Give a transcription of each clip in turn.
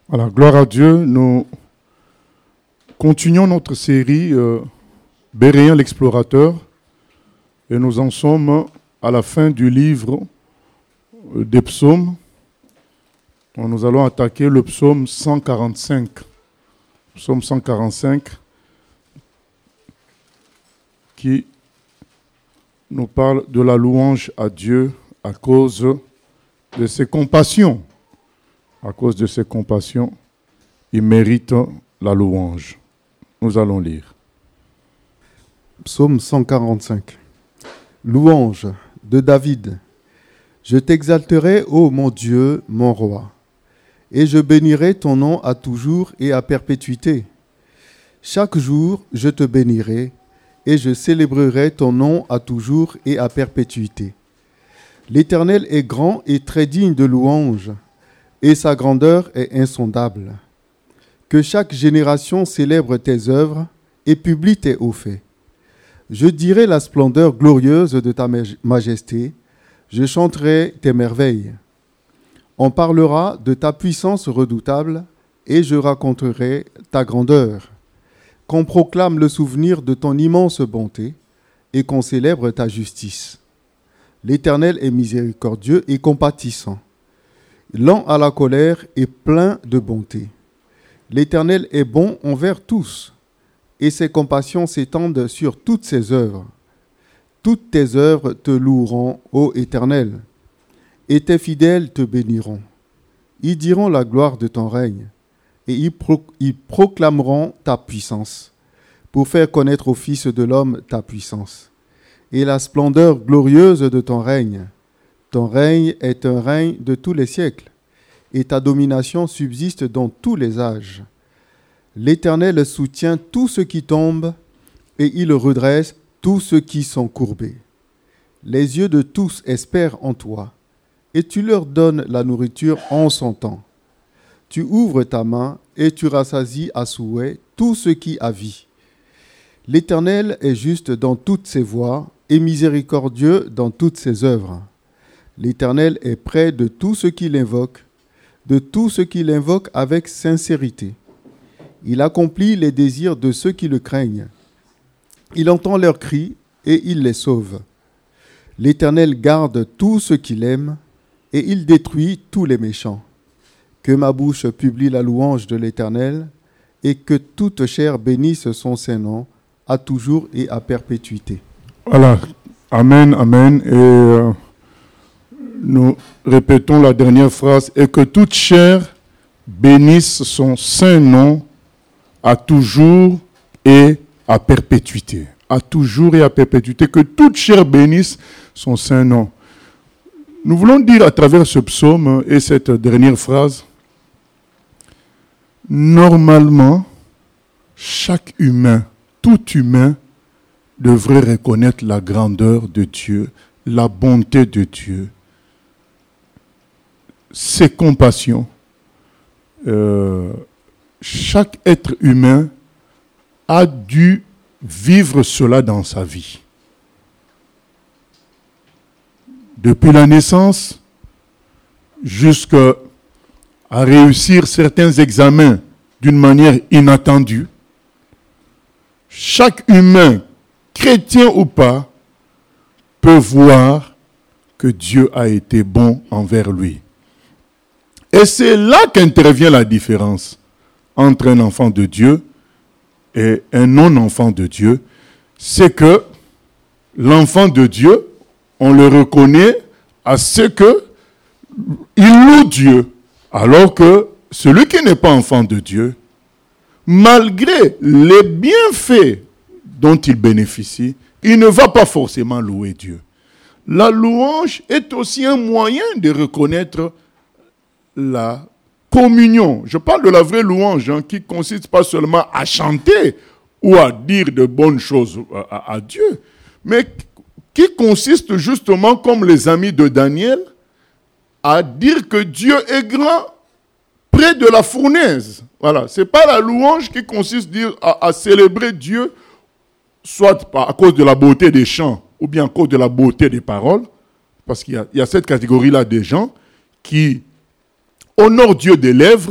Voilà, gloire à Dieu. Nous continuons notre série Béréen l'explorateur et nous en sommes à la fin du livre des psaumes. Nous allons attaquer le psaume 145. Psaume 145 qui nous parle de la louange à Dieu à cause de ses compassions. À cause de ses compassions, il mérite la louange. Nous allons lire. Psaume 145. Louange de David. Je t'exalterai, ô mon Dieu, mon roi, et je bénirai ton nom à toujours et à perpétuité. Chaque jour, je te bénirai, et je célébrerai ton nom à toujours et à perpétuité. L'Éternel est grand et très digne de louange, et sa grandeur est insondable. Que chaque génération célèbre tes œuvres et publie tes hauts faits. Je dirai la splendeur glorieuse de ta majesté, je chanterai tes merveilles. On parlera de ta puissance redoutable et je raconterai ta grandeur. Qu'on proclame le souvenir de ton immense bonté et qu'on célèbre ta justice. L'Éternel est miséricordieux et compatissant, lent à la colère et plein de bonté. L'Éternel est bon envers tous, et ses compassions s'étendent sur toutes ses œuvres. Toutes tes œuvres te loueront, ô Éternel, et tes fidèles te béniront. Ils diront la gloire de ton règne, et ils proclameront ta puissance, pour faire connaître aux fils de l'homme ta puissance, et la splendeur glorieuse de ton règne. Ton règne est un règne de tous les siècles, et ta domination subsiste dans tous les âges. L'Éternel soutient tous ceux qui tombent, et il redresse tous ceux qui sont courbés. Les yeux de tous espèrent en toi, et tu leur donnes la nourriture en son temps. Tu ouvres ta main, et tu rassasies à souhait tous ceux qui a vie. L'Éternel est juste dans toutes ses voies, et miséricordieux dans toutes ses œuvres. L'Éternel est près de tous ceux qui l'invoquent, avec sincérité. Il accomplit les désirs de ceux qui le craignent. Il entend leurs cris et il les sauve. L'Éternel garde tous ceux qui l'aiment et il détruit tous les méchants. Que ma bouche publie la louange de l'Éternel et que toute chair bénisse son saint nom à toujours et à perpétuité. Voilà. Amen, amen. Et nous répétons la dernière phrase. Et que toute chair bénisse son saint nom à toujours et à perpétuité. À toujours et à perpétuité. Que toute chair bénisse son saint nom. Nous voulons dire à travers ce psaume et cette dernière phrase, normalement, chaque humain, tout humain, devrait reconnaître la grandeur de Dieu, la bonté de Dieu, ses compassions. Chaque être humain a dû vivre cela dans sa vie. Depuis la naissance jusqu'à réussir certains examens d'une manière inattendue, chaque humain, chrétien ou pas, peut voir que Dieu a été bon envers lui. Et c'est là qu'intervient la différence entre un enfant de Dieu et un non-enfant de Dieu. C'est que l'enfant de Dieu, on le reconnaît à ce qu'il loue Dieu, alors que celui qui n'est pas enfant de Dieu, malgré les bienfaits dont il bénéficie, il ne va pas forcément louer Dieu. La louange est aussi un moyen de reconnaître la communion. Je parle de la vraie louange, qui consiste pas seulement à chanter ou à dire de bonnes choses à Dieu, mais qui consiste justement, comme les amis de Daniel, à dire que Dieu est grand près de la fournaise. Voilà, c'est pas la louange qui consiste à célébrer Dieu, soit à cause de la beauté des chants ou bien à cause de la beauté des paroles, parce qu'il y a cette catégorie-là des gens qui honorent Dieu des lèvres,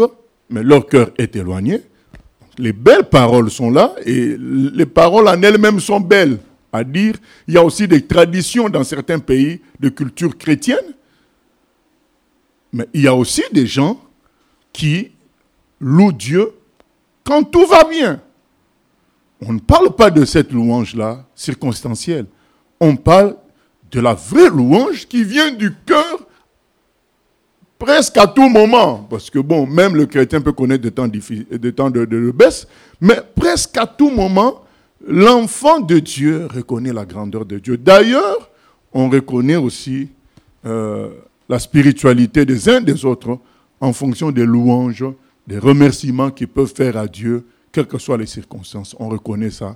mais leur cœur est éloigné. Les belles paroles sont là et les paroles en elles-mêmes sont belles. À dire, il y a aussi des traditions dans certains pays de culture chrétienne, mais il y a aussi des gens qui louent Dieu quand tout va bien. On ne parle pas de cette louange-là circonstancielle. On parle de la vraie louange qui vient du cœur presque à tout moment. Parce que bon, même le chrétien peut connaître des temps de baisse, mais presque à tout moment, l'enfant de Dieu reconnaît la grandeur de Dieu. D'ailleurs, on reconnaît aussi la spiritualité des uns des autres en fonction des louanges, des remerciements qu'ils peuvent faire à Dieu, quelles que soient les circonstances. On reconnaît ça.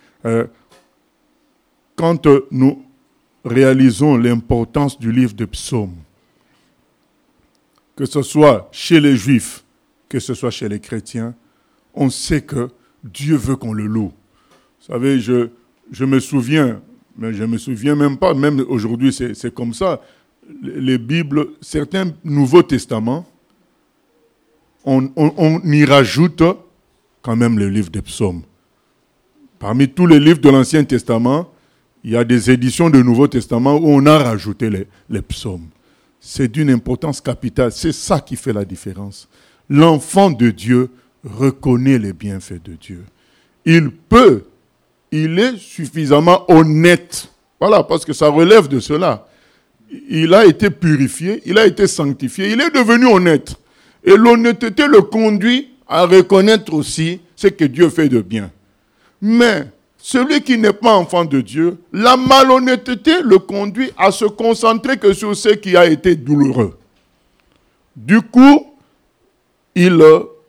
Quand nous réalisons l'importance du livre de Psaumes, que ce soit chez les Juifs, que ce soit chez les chrétiens, on sait que Dieu veut qu'on le loue. Vous savez, je me souviens, mais je ne me souviens même pas, même aujourd'hui c'est comme ça, les Bibles, certains Nouveaux Testaments, on y rajoute quand même le livre des Psaumes. Parmi tous les livres de l'Ancien Testament, il y a des éditions du Nouveau Testament où on a rajouté les psaumes. C'est d'une importance capitale. C'est ça qui fait la différence. L'enfant de Dieu reconnaît les bienfaits de Dieu. Il est suffisamment honnête. Voilà, parce que ça relève de cela. Il a été purifié, il a été sanctifié, il est devenu honnête. Et l'honnêteté le conduit à reconnaître aussi ce que Dieu fait de bien. Mais celui qui n'est pas enfant de Dieu, la malhonnêteté le conduit à se concentrer que sur ce qui a été douloureux. Du coup, il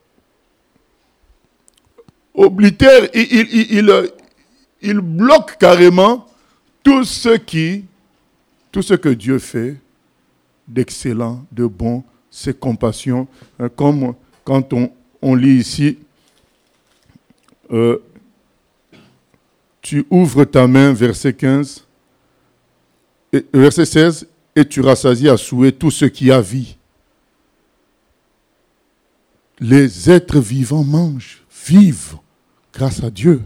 oblitère, il bloque carrément tout ce que Dieu fait d'excellent, de bon, ses compassions, comme quand on lit ici, tu ouvres ta main, verset 15, verset 16, et tu rassasies à souhait tout ce qui a vie. Les êtres vivants mangent, vivent grâce à Dieu.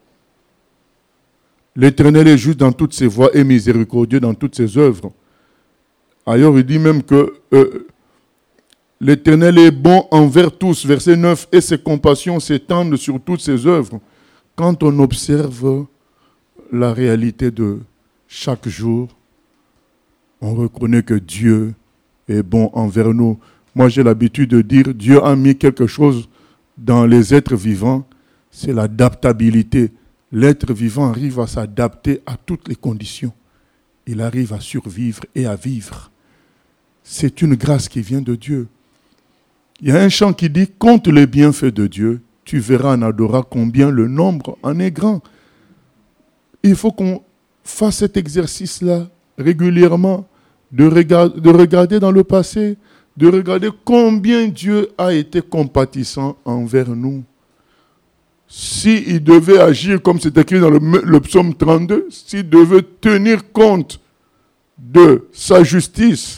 L'Éternel est juste dans toutes ses voies et miséricordieux dans toutes ses œuvres. Ailleurs, il dit même que l'Éternel est bon envers tous, verset 9, et ses compassions s'étendent sur toutes ses œuvres. Quand on observe la réalité de chaque jour, on reconnaît que Dieu est bon envers nous. Moi, j'ai l'habitude de dire, Dieu a mis quelque chose dans les êtres vivants, c'est l'adaptabilité. L'être vivant arrive à s'adapter à toutes les conditions. Il arrive à survivre et à vivre. C'est une grâce qui vient de Dieu. Il y a un chant qui dit « Compte les bienfaits de Dieu, tu verras en adorant combien le nombre en est grand. » Il faut qu'on fasse cet exercice-là régulièrement, de regarder dans le passé, de regarder combien Dieu a été compatissant envers nous. S'il devait agir comme c'est écrit dans le psaume 32, s'il devait tenir compte de sa justice,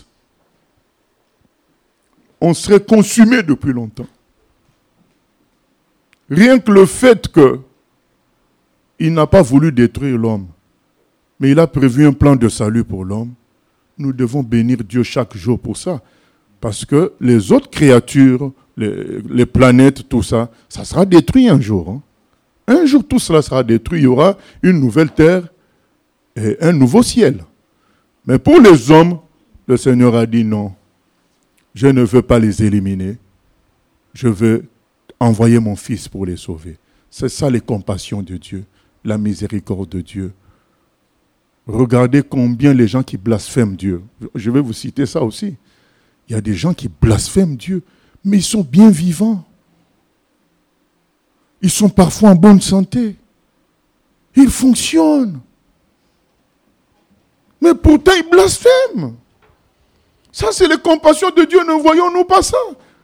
on serait consumé depuis longtemps. Rien que le fait qu'il n'a pas voulu détruire l'homme, mais il a prévu un plan de salut pour l'homme, nous devons bénir Dieu chaque jour pour ça. Parce que les autres créatures, les planètes, tout ça, ça sera détruit un jour. Hein. Un jour, tout cela sera détruit. Il y aura une nouvelle terre et un nouveau ciel. Mais pour les hommes, le Seigneur a dit non. Je ne veux pas les éliminer. Je veux envoyer mon Fils pour les sauver. C'est ça les compassions de Dieu, la miséricorde de Dieu. Regardez combien les gens qui blasphèment Dieu. Je vais vous citer ça aussi. Il y a des gens qui blasphèment Dieu, mais ils sont bien vivants. Ils sont parfois en bonne santé. Ils fonctionnent. Mais pourtant, ils blasphèment. Ça, c'est les compassions de Dieu. Ne voyons-nous pas ça?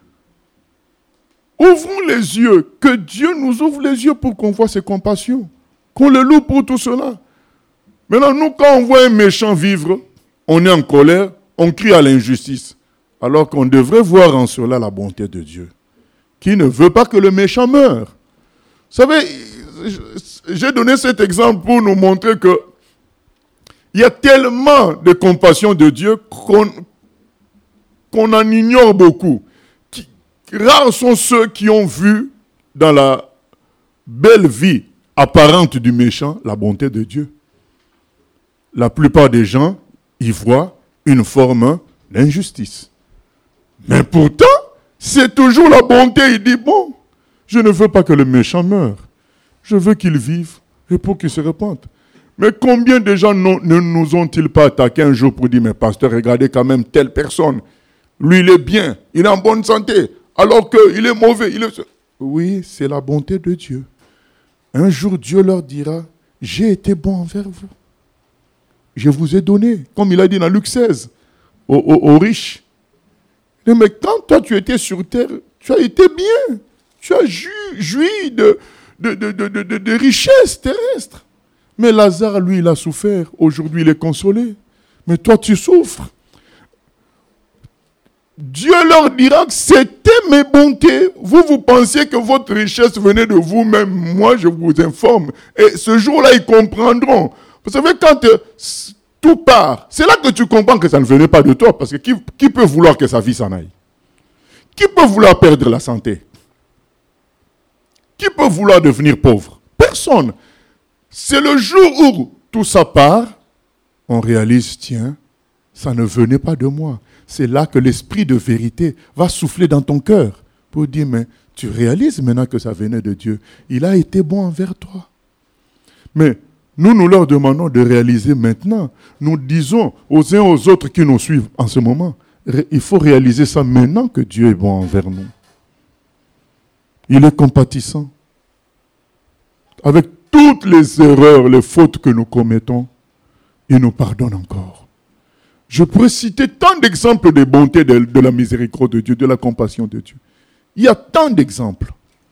Ouvrons les yeux. Que Dieu nous ouvre les yeux pour qu'on voit ses compassions. Qu'on le loue pour tout cela. Maintenant, nous, quand on voit un méchant vivre, on est en colère, on crie à l'injustice. Alors qu'on devrait voir en cela la bonté de Dieu. qui ne veut pas que le méchant meure. Vous savez, j'ai donné cet exemple pour nous montrer que il y a tellement de compassion de Dieu qu'on en ignore beaucoup. Rares sont ceux qui ont vu dans la belle vie apparente du méchant la bonté de Dieu. La plupart des gens y voient une forme d'injustice. Mais pourtant, c'est toujours la bonté. Il dit, bon, je ne veux pas que le méchant meure. Je veux qu'il vive et pour qu'il se repente. Mais combien de gens ne nous ont-ils pas attaqué un jour pour dire, mais pasteur, regardez quand même telle personne. Lui, il est bien, il est en bonne santé, alors qu'il est mauvais. Oui, c'est la bonté de Dieu. Un jour, Dieu leur dira, j'ai été bon envers vous. Je vous ai donné, comme il a dit dans Luc 16, aux riches. Mais quand toi, tu étais sur terre, tu as été bien. Tu as joui de richesses terrestres. Mais Lazare, lui, il a souffert. Aujourd'hui, il est consolé. Mais toi, tu souffres. Dieu leur dira que c'était mes bontés. Vous pensiez que votre richesse venait de vous-même. Moi, je vous informe. Et ce jour-là, ils comprendront. Vous savez, quand tout part, c'est là que tu comprends que ça ne venait pas de toi. Parce que qui peut vouloir que sa vie s'en aille? Qui peut vouloir perdre la santé? Qui peut vouloir devenir pauvre? Personne. C'est le jour où tout ça part, on réalise, tiens, ça ne venait pas de moi. C'est là que l'esprit de vérité va souffler dans ton cœur pour dire, mais tu réalises maintenant que ça venait de Dieu. Il a été bon envers toi. Mais nous leur demandons de réaliser maintenant. Nous disons aux uns aux autres qui nous suivent en ce moment, il faut réaliser ça maintenant que Dieu est bon envers nous. Il est compatissant. Avec toutes les erreurs, les fautes que nous commettons, il nous pardonne encore. Je pourrais citer tant d'exemples de bonté, de la miséricorde de Dieu, de la compassion de Dieu. Il y a tant d'exemples.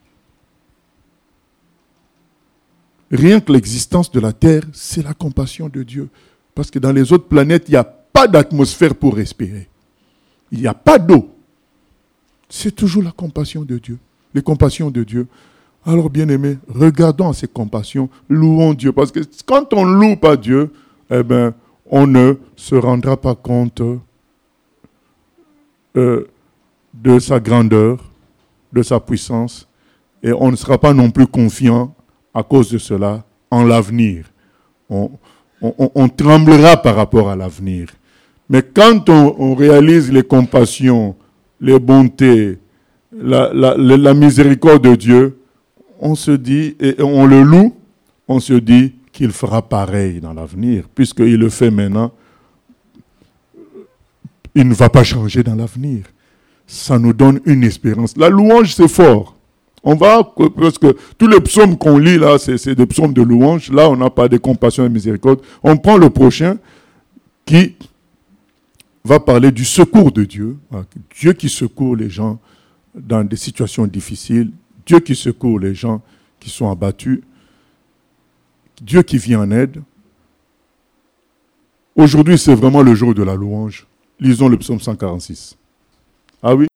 Rien que l'existence de la terre, c'est la compassion de Dieu. Parce que dans les autres planètes, il n'y a pas d'atmosphère pour respirer. Il n'y a pas d'eau. C'est toujours la compassion de Dieu. Les compassions de Dieu. Alors, bien-aimés, regardons ces compassions, louons Dieu. Parce que quand on ne loue pas Dieu, eh ben, on ne se rendra pas compte de sa grandeur, de sa puissance, et on ne sera pas non plus confiant à cause de cela en l'avenir. On tremblera par rapport à l'avenir. Mais quand on réalise les compassions, les bontés, la miséricorde de Dieu, on se dit, et on le loue, on se dit qu'il fera pareil dans l'avenir. Puisqu'il le fait maintenant, il ne va pas changer dans l'avenir. Ça nous donne une espérance. La louange, c'est fort. On va, parce que tous les psaumes qu'on lit là, c'est des psaumes de louange. Là, on n'a pas de compassion et de miséricorde. On prend le prochain qui va parler du secours de Dieu. Dieu qui secourt les gens dans des situations difficiles. Dieu qui secourt les gens qui sont abattus. Dieu qui vient en aide. Aujourd'hui, c'est vraiment le jour de la louange. Lisons le psaume 146. Ah oui?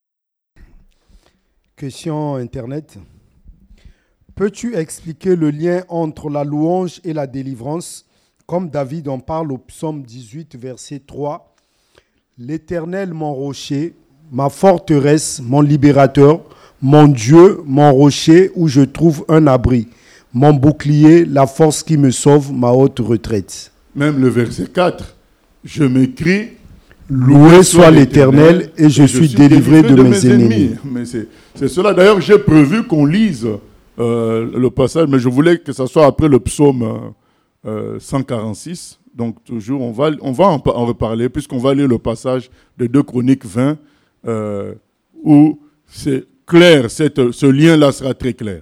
Question Internet. Peux-tu expliquer le lien entre la louange et la délivrance, comme David en parle au psaume 18, verset 3 ? L'Éternel, mon rocher, ma forteresse, mon libérateur, mon Dieu, mon rocher où je trouve un abri, mon bouclier, la force qui me sauve, ma haute retraite. Même le verset 4, je m'écris, loué soit l'Éternel et je suis délivré de mes ennemis. Mais c'est cela. D'ailleurs, j'ai prévu qu'on lise le passage, mais je voulais que ça soit après le psaume 146. Donc toujours, on va en reparler, puisqu'on va lire le passage de 2 Chroniques 20, où c'est clair, ce lien-là sera très clair.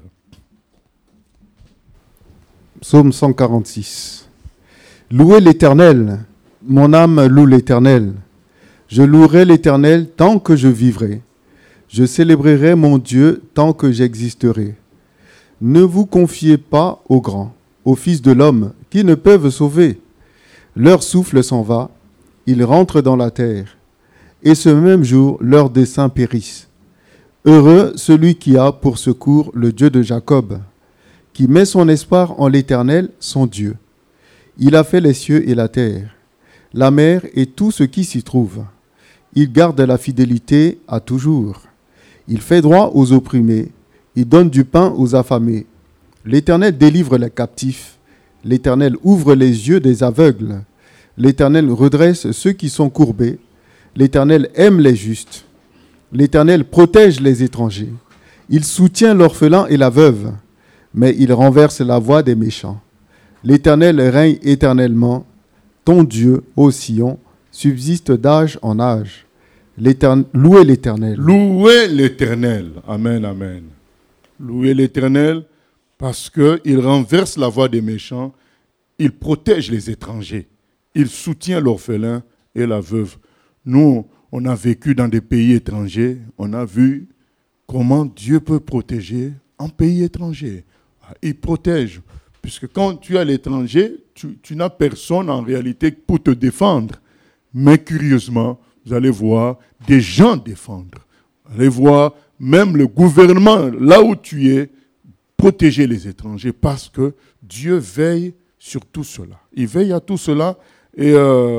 Psaume 146. Louez l'Éternel, mon âme loue l'Éternel. Je louerai l'Éternel tant que je vivrai. Je célébrerai mon Dieu tant que j'existerai. Ne vous confiez pas aux grands, aux fils de l'homme, qui ne peuvent sauver. Leur souffle s'en va, ils rentrent dans la terre, et ce même jour, leurs desseins périssent. Heureux celui qui a pour secours le Dieu de Jacob, qui met son espoir en l'Éternel, son Dieu. Il a fait les cieux et la terre, la mer et tout ce qui s'y trouve. Il garde la fidélité à toujours. Il fait droit aux opprimés. Il donne du pain aux affamés. L'Éternel délivre les captifs. L'Éternel ouvre les yeux des aveugles. L'Éternel redresse ceux qui sont courbés. L'Éternel aime les justes. L'Éternel protège les étrangers. Il soutient l'orphelin et la veuve, mais il renverse la voie des méchants. L'Éternel règne éternellement. Ton Dieu, ô Sion, subsiste d'âge en âge. Louez l'Éternel. Louez l'Éternel. Amen, amen. Louez l'Éternel parce qu'il renverse la voie des méchants. Il protège les étrangers. Il soutient l'orphelin et la veuve. Nous, on a vécu dans des pays étrangers. On a vu comment Dieu peut protéger un pays étranger. Il protège. Puisque quand tu es à l'étranger, tu n'as personne en réalité pour te défendre. Mais curieusement, vous allez voir des gens défendre. Vous allez voir même le gouvernement, là où tu es, protéger les étrangers parce que Dieu veille sur tout cela. Il veille à tout cela. Et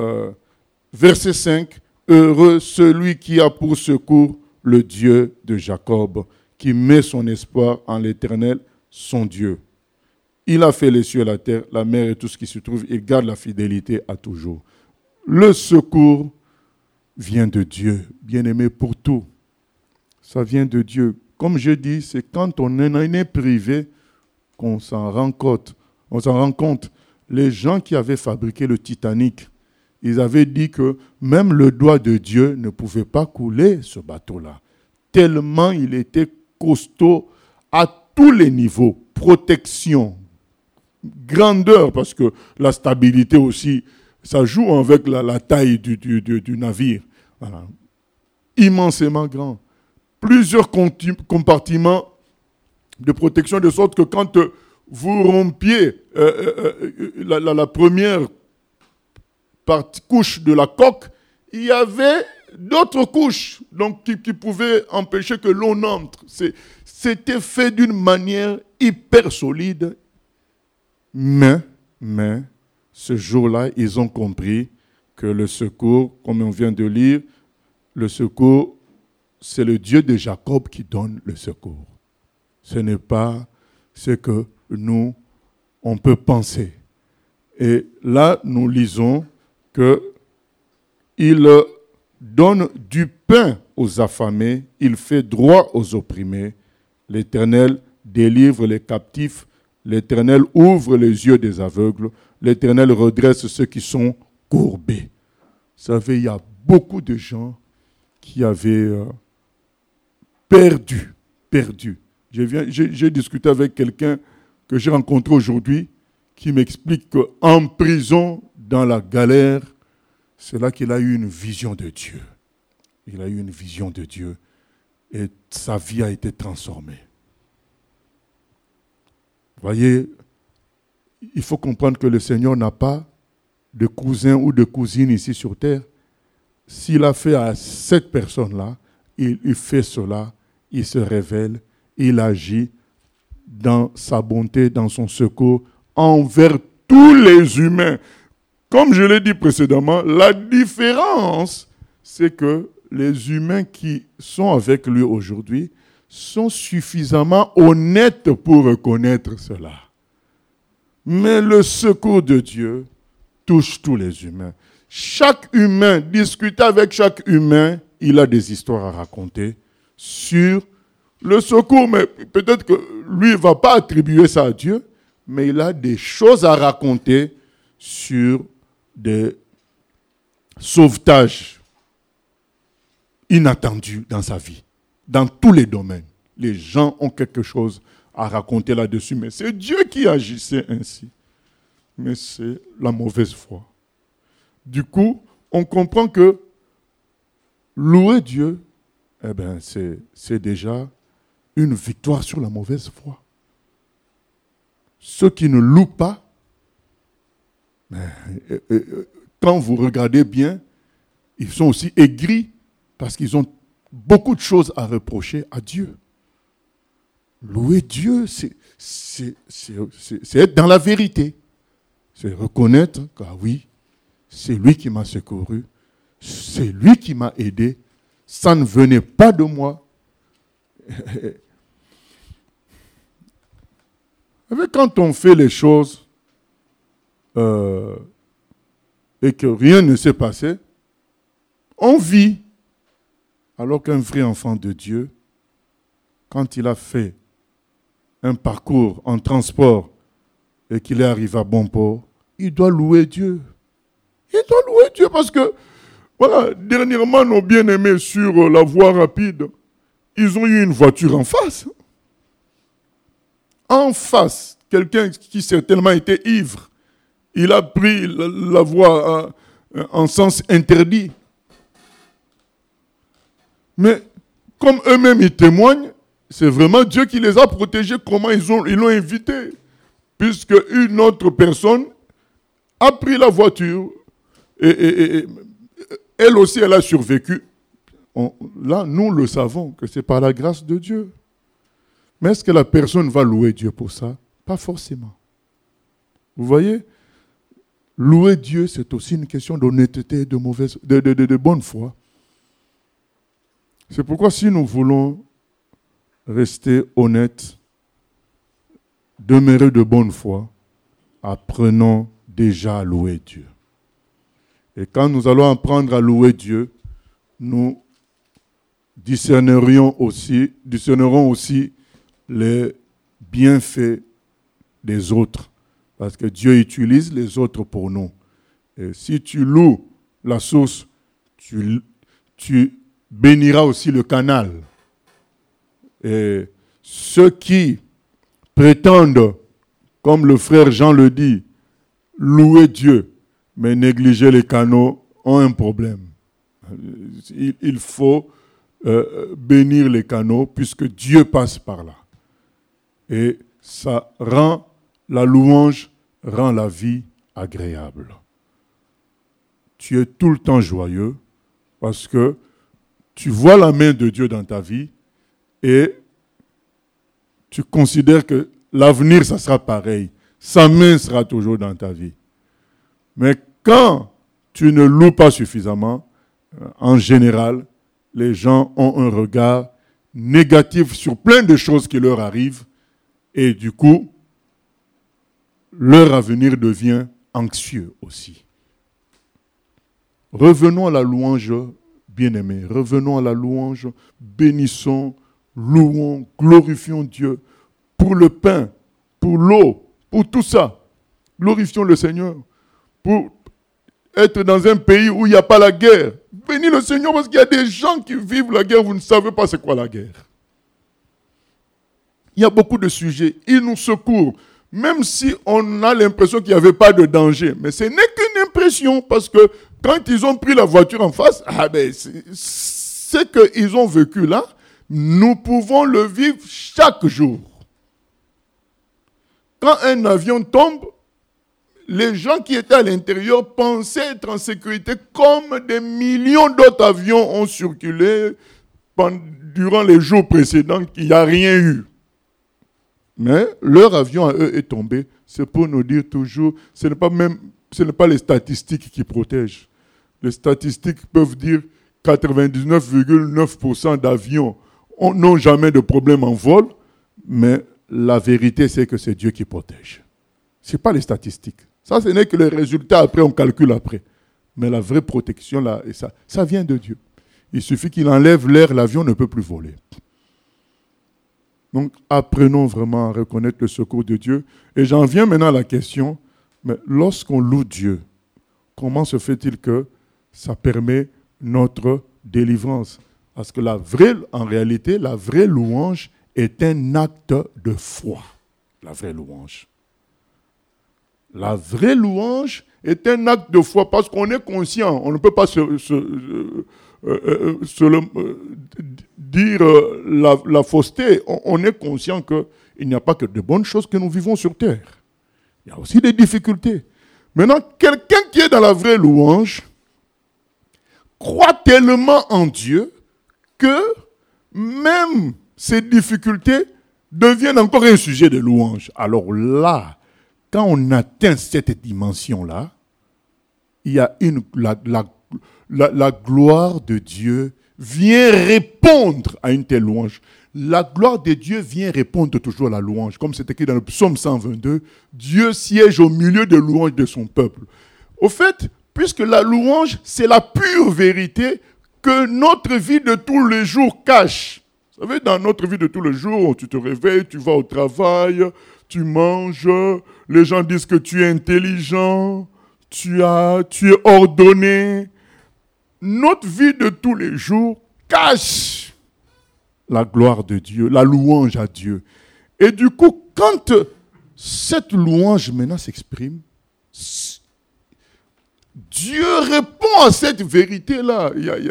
verset 5, heureux celui qui a pour secours le Dieu de Jacob, qui met son espoir en l'Éternel, son Dieu. Il a fait les cieux et la terre, la mer et tout ce qui se trouve. Il garde la fidélité à toujours. Le secours vient de Dieu, bien-aimé pour tout. Ça vient de Dieu. Comme je dis, c'est quand on est privé qu'on s'en rend compte. On s'en rend compte. Les gens qui avaient fabriqué le Titanic, ils avaient dit que même le doigt de Dieu ne pouvait pas couler ce bateau-là. Tellement il était costaud à tous les niveaux. Protection, grandeur, parce que la stabilité aussi, ça joue avec la taille du navire. Voilà. Immensément grand. Plusieurs compartiments de protection, de sorte que quand vous rompiez la première couche de la coque, il y avait d'autres couches donc, qui pouvaient empêcher que l'eau n'entre. C'était fait d'une manière hyper solide. Mais, ce jour-là, ils ont compris que le secours, comme on vient de lire, le secours, c'est le Dieu de Jacob qui donne le secours. Ce n'est pas ce que nous, on peut penser. Et là, nous lisons qu'il donne du pain aux affamés, il fait droit aux opprimés. L'Éternel délivre les captifs, l'Éternel ouvre les yeux des aveugles, l'Éternel redresse ceux qui sont courbés. Vous savez, il y a beaucoup de gens qui avaient perdu. J'ai discuté avec quelqu'un que j'ai rencontré aujourd'hui qui m'explique qu'en prison, dans la galère, c'est là qu'il a eu une vision de Dieu. Il a eu une vision de Dieu et sa vie a été transformée. Vous voyez, il faut comprendre que le Seigneur n'a pas de cousin ou de cousine ici sur terre. S'il a fait à cette personne-là, il fait cela, il se révèle, il agit dans sa bonté, dans son secours, envers tous les humains. Comme je l'ai dit précédemment, la différence, c'est que les humains qui sont avec lui aujourd'hui sont suffisamment honnêtes pour reconnaître cela. Mais le secours de Dieu touche tous les humains. Chaque humain, discuter avec chaque humain, il a des histoires à raconter sur le secours. Mais peut-être que lui ne va pas attribuer ça à Dieu, mais il a des choses à raconter sur des sauvetages inattendus dans sa vie, dans tous les domaines. Les gens ont quelque chose à raconter là-dessus, mais c'est Dieu qui agissait ainsi. Mais c'est la mauvaise foi. Du coup, on comprend que louer Dieu, c'est déjà une victoire sur la mauvaise foi. Ceux qui ne louent pas, quand vous regardez bien, ils sont aussi aigris parce qu'ils ont beaucoup de choses à reprocher à Dieu. Louer Dieu, c'est être dans la vérité. C'est reconnaître que oui, c'est lui qui m'a secouru, c'est lui qui m'a aidé, ça ne venait pas de moi. Quand on fait les choses et que rien ne s'est passé, on vit. Alors qu'un vrai enfant de Dieu, quand il a fait un parcours en transport et qu'il est arrivé à bon port, il doit louer Dieu. Il doit louer Dieu parce que, voilà, dernièrement, nos bien-aimés sur la voie rapide, ils ont eu une voiture en face. En face, quelqu'un qui certainement était ivre, il a pris la voie en sens interdit. Mais comme eux-mêmes ils témoignent, c'est vraiment Dieu qui les a protégés. Comment ils l'ont évité? Puisque une autre personne a pris la voiture et elle aussi elle a survécu. Là, nous le savons que c'est par la grâce de Dieu. Mais est-ce que la personne va louer Dieu pour ça? Pas forcément. Vous voyez? Louer Dieu, c'est aussi une question d'honnêteté, de bonne foi. C'est pourquoi si nous voulons rester honnêtes, demeurer de bonne foi, apprenons déjà à louer Dieu. Et quand nous allons apprendre à louer Dieu, nous discernerons aussi les bienfaits des autres. Parce que Dieu utilise les autres pour nous. Et si tu loues la source, tu béniras aussi le canal. Et ceux qui prétendent, comme le frère Jean le dit, louer Dieu, mais négliger les canaux, ont un problème. Il faut bénir les canaux puisque Dieu passe par là. Et ça rend la louange, rend la vie agréable. Tu es tout le temps joyeux parce que tu vois la main de Dieu dans ta vie et tu considères que l'avenir, ça sera pareil. Sa main sera toujours dans ta vie. Mais quand tu ne loues pas suffisamment, en général, les gens ont un regard négatif sur plein de choses qui leur arrivent et du coup, leur avenir devient anxieux aussi. Revenons à la louange, bien-aimés. Revenons à la louange. Bénissons, louons, glorifions Dieu pour le pain, pour l'eau, pour tout ça. Glorifions le Seigneur. Pour être dans un pays où il n'y a pas la guerre. Bénis le Seigneur parce qu'il y a des gens qui vivent la guerre. Vous ne savez pas c'est quoi la guerre. Il y a beaucoup de sujets. Il nous secourt. Même si on a l'impression qu'il n'y avait pas de danger. Mais ce n'est qu'une impression parce que quand ils ont pris la voiture en face, c'est qu'ils ont vécu là, nous pouvons le vivre chaque jour. Quand un avion tombe, les gens qui étaient à l'intérieur pensaient être en sécurité comme des millions d'autres avions ont circulé durant les jours précédents qu'il n'y a rien eu. Mais leur avion à eux est tombé. C'est pour nous dire toujours, ce n'est pas les statistiques qui protègent. Les statistiques peuvent dire 99,9% d'avions n'ont jamais de problème en vol, mais la vérité c'est que c'est Dieu qui protège. Ce n'est pas les statistiques. Ça, ce n'est que les résultats après, on calcule après. Mais la vraie protection, là, et ça vient de Dieu. Il suffit qu'il enlève l'air, l'avion ne peut plus voler. Donc, apprenons vraiment à reconnaître le secours de Dieu. Et j'en viens maintenant à la question, mais lorsqu'on loue Dieu, comment se fait-il que ça permet notre délivrance? Parce que en réalité, la vraie louange est un acte de foi. La vraie louange. La vraie louange est un acte de foi parce qu'on est conscient. On ne peut pas dire la fausseté. On est conscient qu'il n'y a pas que de bonnes choses que nous vivons sur terre. Il y a aussi des difficultés. Maintenant, quelqu'un qui est dans la vraie louange croit tellement en Dieu que même ces difficultés deviennent encore un sujet de louange. Alors là, quand on atteint cette dimension-là, il y a la gloire de Dieu vient répondre à une telle louange. La gloire de Dieu vient répondre toujours à la louange. Comme c'est écrit dans le psaume 122, Dieu siège au milieu des louanges de son peuple. Au fait, puisque la louange, c'est la pure vérité que notre vie de tous les jours cache. Vous savez, dans notre vie de tous les jours, tu te réveilles, tu vas au travail, tu manges, les gens disent que tu es intelligent, tu es ordonné. Notre vie de tous les jours cache la gloire de Dieu, la louange à Dieu. Et du coup, quand cette louange maintenant s'exprime, Dieu répond à cette vérité-là.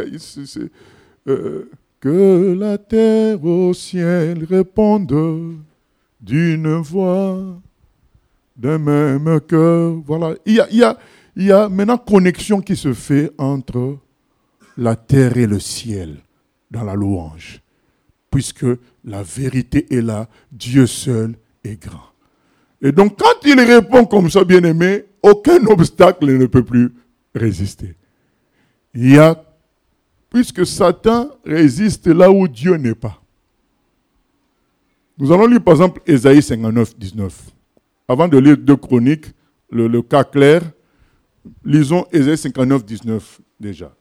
Que la terre au ciel répondent d'une voix, d'un même cœur. Voilà. Il y a maintenant connexion qui se fait entre la terre et le ciel dans la louange. Puisque la vérité est là, Dieu seul est grand. Et donc, quand il répond comme ça, bien-aimé, aucun obstacle ne peut plus résister. Puisque Satan résiste là où Dieu n'est pas. Nous allons lire par exemple Ésaïe 59, 19. Avant de lire 2 Chroniques, le cas clair, lisons Ésaïe 59, 19 déjà.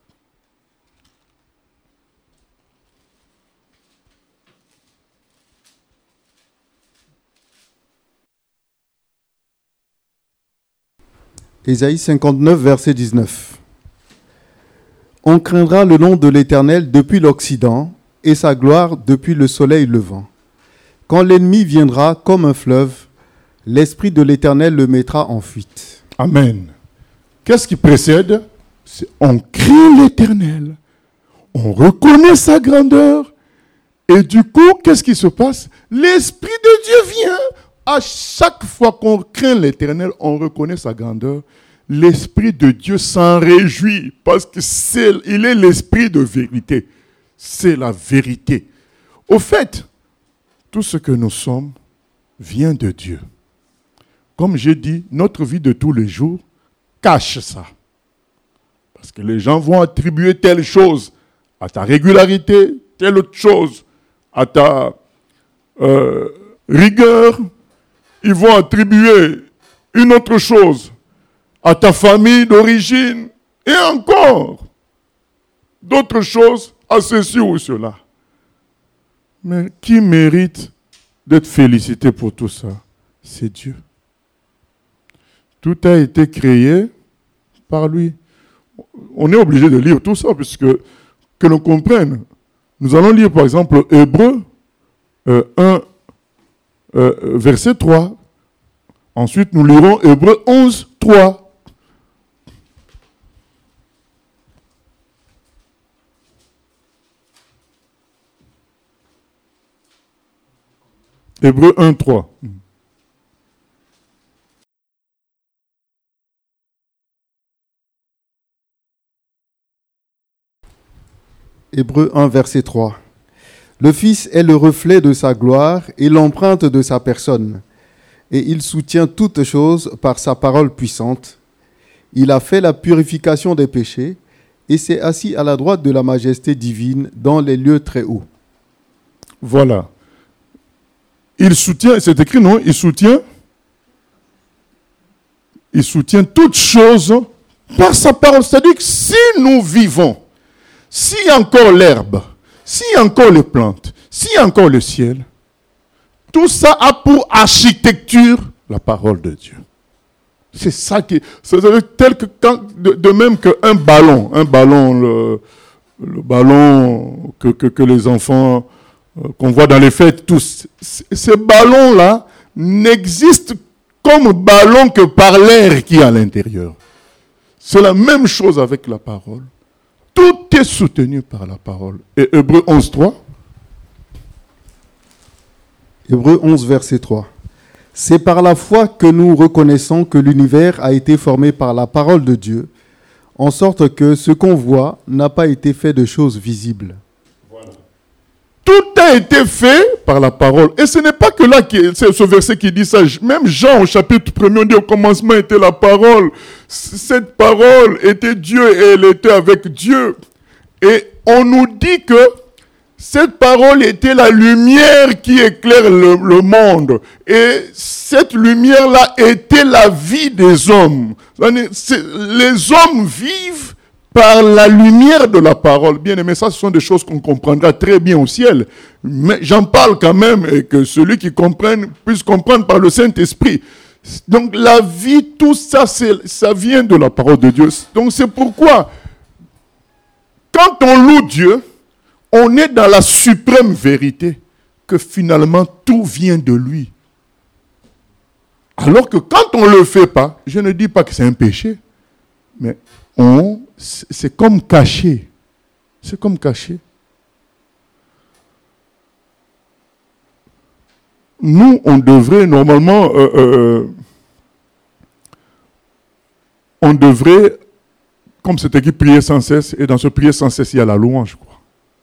Ésaïe 59, verset 19. On craindra le nom de l'Éternel depuis l'Occident et sa gloire depuis le soleil levant. Quand l'ennemi viendra comme un fleuve, l'Esprit de l'Éternel le mettra en fuite. Amen. Qu'est-ce qui précède? On crie l'Éternel, on reconnaît sa grandeur, et du coup, qu'est-ce qui se passe? L'Esprit de Dieu vient. À chaque fois qu'on craint l'Éternel, on reconnaît sa grandeur. L'Esprit de Dieu s'en réjouit parce qu'il est l'Esprit de vérité. C'est la vérité. Au fait, tout ce que nous sommes vient de Dieu. Comme j'ai dit, notre vie de tous les jours cache ça. Parce que les gens vont attribuer telle chose à ta régularité, telle autre chose à ta rigueur. Ils vont attribuer une autre chose à ta famille d'origine et encore d'autres choses à ceci ou cela. Mais qui mérite d'être félicité pour tout ça? C'est Dieu. Tout a été créé par lui. On est obligé de lire tout ça puisque que l'on comprenne. Nous allons lire par exemple Hébreux 1, verset 3. Ensuite, nous lirons Hébreux 11, 3. Hébreux 1, 3. Hébreux 1, verset 3. Le Fils est le reflet de sa gloire et l'empreinte de sa personne, et il soutient toutes choses par sa parole puissante. Il a fait la purification des péchés et s'est assis à la droite de la majesté divine dans les lieux très hauts. Voilà. Il soutient, c'est écrit, non? Il soutient toutes choses par sa parole. C'est-à-dire que si nous vivons, s'il y a encore l'herbe, s'il y a encore les plantes, s'il y a encore le ciel, tout ça a pour architecture la parole de Dieu. C'est ça qui est, tel que de même qu'un ballon, le ballon que les enfants qu'on voit dans les fêtes, tous, ces ballons-là n'existent comme ballon que par l'air qui est à l'intérieur. C'est la même chose avec la parole. Tout est soutenu par la parole. Et Hébreux 11, 3. Hébreux 11, verset 3. C'est par la foi que nous reconnaissons que l'univers a été formé par la parole de Dieu, en sorte que ce qu'on voit n'a pas été fait de choses visibles. Voilà. Tout a été fait par la parole. Et ce n'est pas que là, c'est ce verset qui dit ça. Même Jean, au chapitre 1er, on dit au commencement était la parole. Cette parole était Dieu et elle était avec Dieu. Et on nous dit que cette parole était la lumière qui éclaire le monde. Et cette lumière-là était la vie des hommes. Les hommes vivent par la lumière de la parole. Bien aimé, ça, ce sont des choses qu'on comprendra très bien au ciel. Mais j'en parle quand même, et que celui qui comprenne puisse comprendre par le Saint-Esprit. Donc la vie, tout ça, ça vient de la parole de Dieu. Donc c'est pourquoi, quand on loue Dieu, on est dans la suprême vérité, que finalement tout vient de lui. Alors que quand on ne le fait pas, je ne dis pas que c'est un péché, mais c'est comme caché. C'est comme caché. Nous, on devrait normalement, on devrait, comme c'est écrit, prier sans cesse, et dans ce prier sans cesse, il y a la louange, quoi.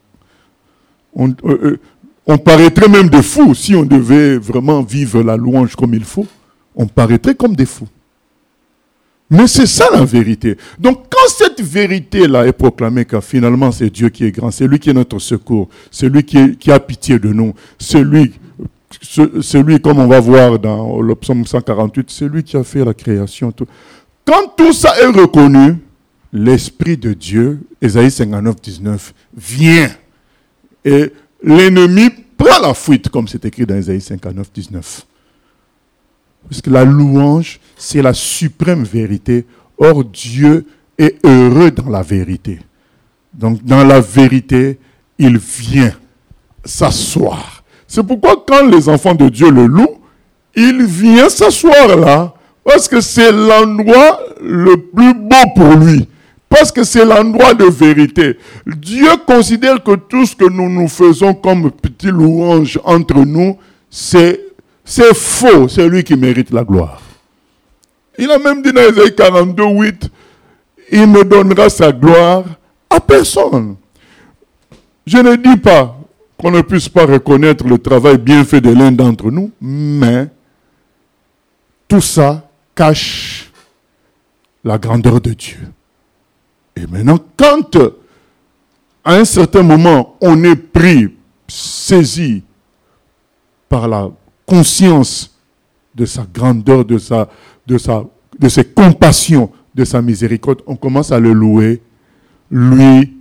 On paraîtrait même des fous si on devait vraiment vivre la louange comme il faut. On paraîtrait comme des fous. Mais c'est ça la vérité. Donc quand cette vérité-là est proclamée, que finalement c'est Dieu qui est grand, c'est lui qui est notre secours, c'est lui qui a pitié de nous, c'est lui, comme on va voir dans le psaume 148, c'est lui qui a fait la création. Tout. Quand tout ça est reconnu, l'Esprit de Dieu, Ésaïe 59, 19, vient. Et l'ennemi prend la fuite, comme c'est écrit dans Ésaïe 59, 19. Parce que la louange, c'est la suprême vérité. Or, Dieu est heureux dans la vérité. Donc, dans la vérité, il vient s'asseoir. C'est pourquoi quand les enfants de Dieu le louent, il vient s'asseoir là. Parce que c'est l'endroit le plus beau pour lui. Parce que c'est l'endroit de vérité. Dieu considère que tout ce que nous faisons comme petit louange entre nous, c'est faux, c'est lui qui mérite la gloire. Il a même dit dans Ésaïe 42, 8, il ne donnera sa gloire à personne. Je ne dis pas qu'on ne puisse pas reconnaître le travail bien fait de l'un d'entre nous, mais tout ça cache la grandeur de Dieu. Et maintenant, quand à un certain moment on est pris, saisi par la conscience de sa grandeur, de ses compassions, de sa miséricorde, on commence à le louer. Lui,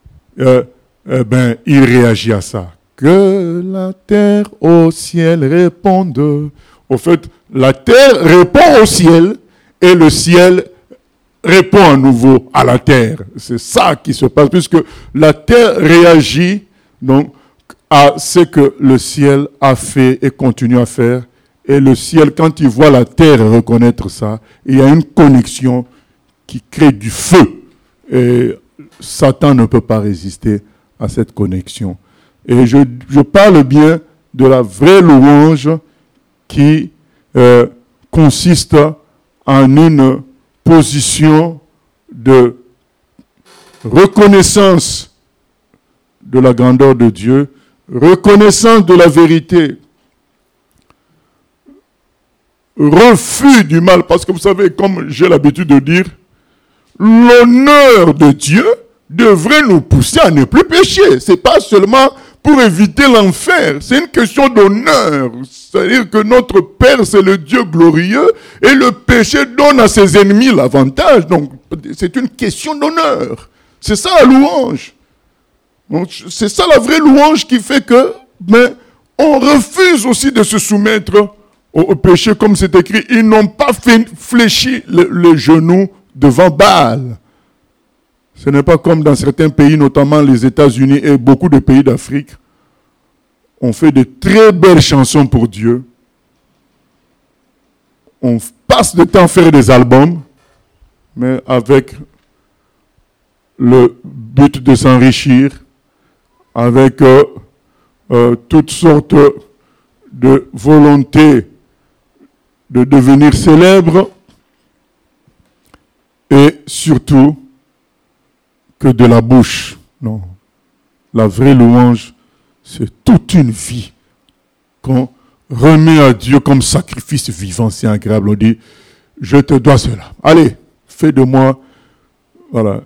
il réagit à ça. Que la terre au ciel réponde. Au fait, la terre répond au ciel et le ciel répond à nouveau à la terre. C'est ça qui se passe, puisque la terre réagit donc à ce que le ciel a fait et continue à faire. Et le ciel, quand il voit la terre reconnaître ça, il y a une connexion qui crée du feu. Et Satan ne peut pas résister à cette connexion. Et je parle bien de la vraie louange qui consiste en une position de reconnaissance de la grandeur de Dieu, reconnaissance de la vérité, refus du mal, parce que vous savez, comme j'ai l'habitude de dire, l'honneur de Dieu devrait nous pousser à ne plus pécher. Ce n'est pas seulement pour éviter l'enfer, c'est une question d'honneur. C'est-à-dire que notre Père, c'est le Dieu glorieux, et le péché donne à ses ennemis l'avantage. Donc, c'est une question d'honneur. C'est ça la louange. Donc, c'est ça la vraie louange qui fait que, on refuse aussi de se soumettre au péché, comme c'est écrit. Ils n'ont pas fléchi le genou devant Baal. Ce n'est pas comme dans certains pays, notamment les États-Unis et beaucoup de pays d'Afrique. On fait de très belles chansons pour Dieu. On passe le temps à faire des albums, mais avec le but de s'enrichir, avec toutes sortes de volontés de devenir célèbre, et surtout que de la bouche. Non. La vraie louange, c'est toute une vie qu'on remet à Dieu comme sacrifice vivant, c'est agréable. On dit, je te dois cela. Allez, fais de moi, voilà.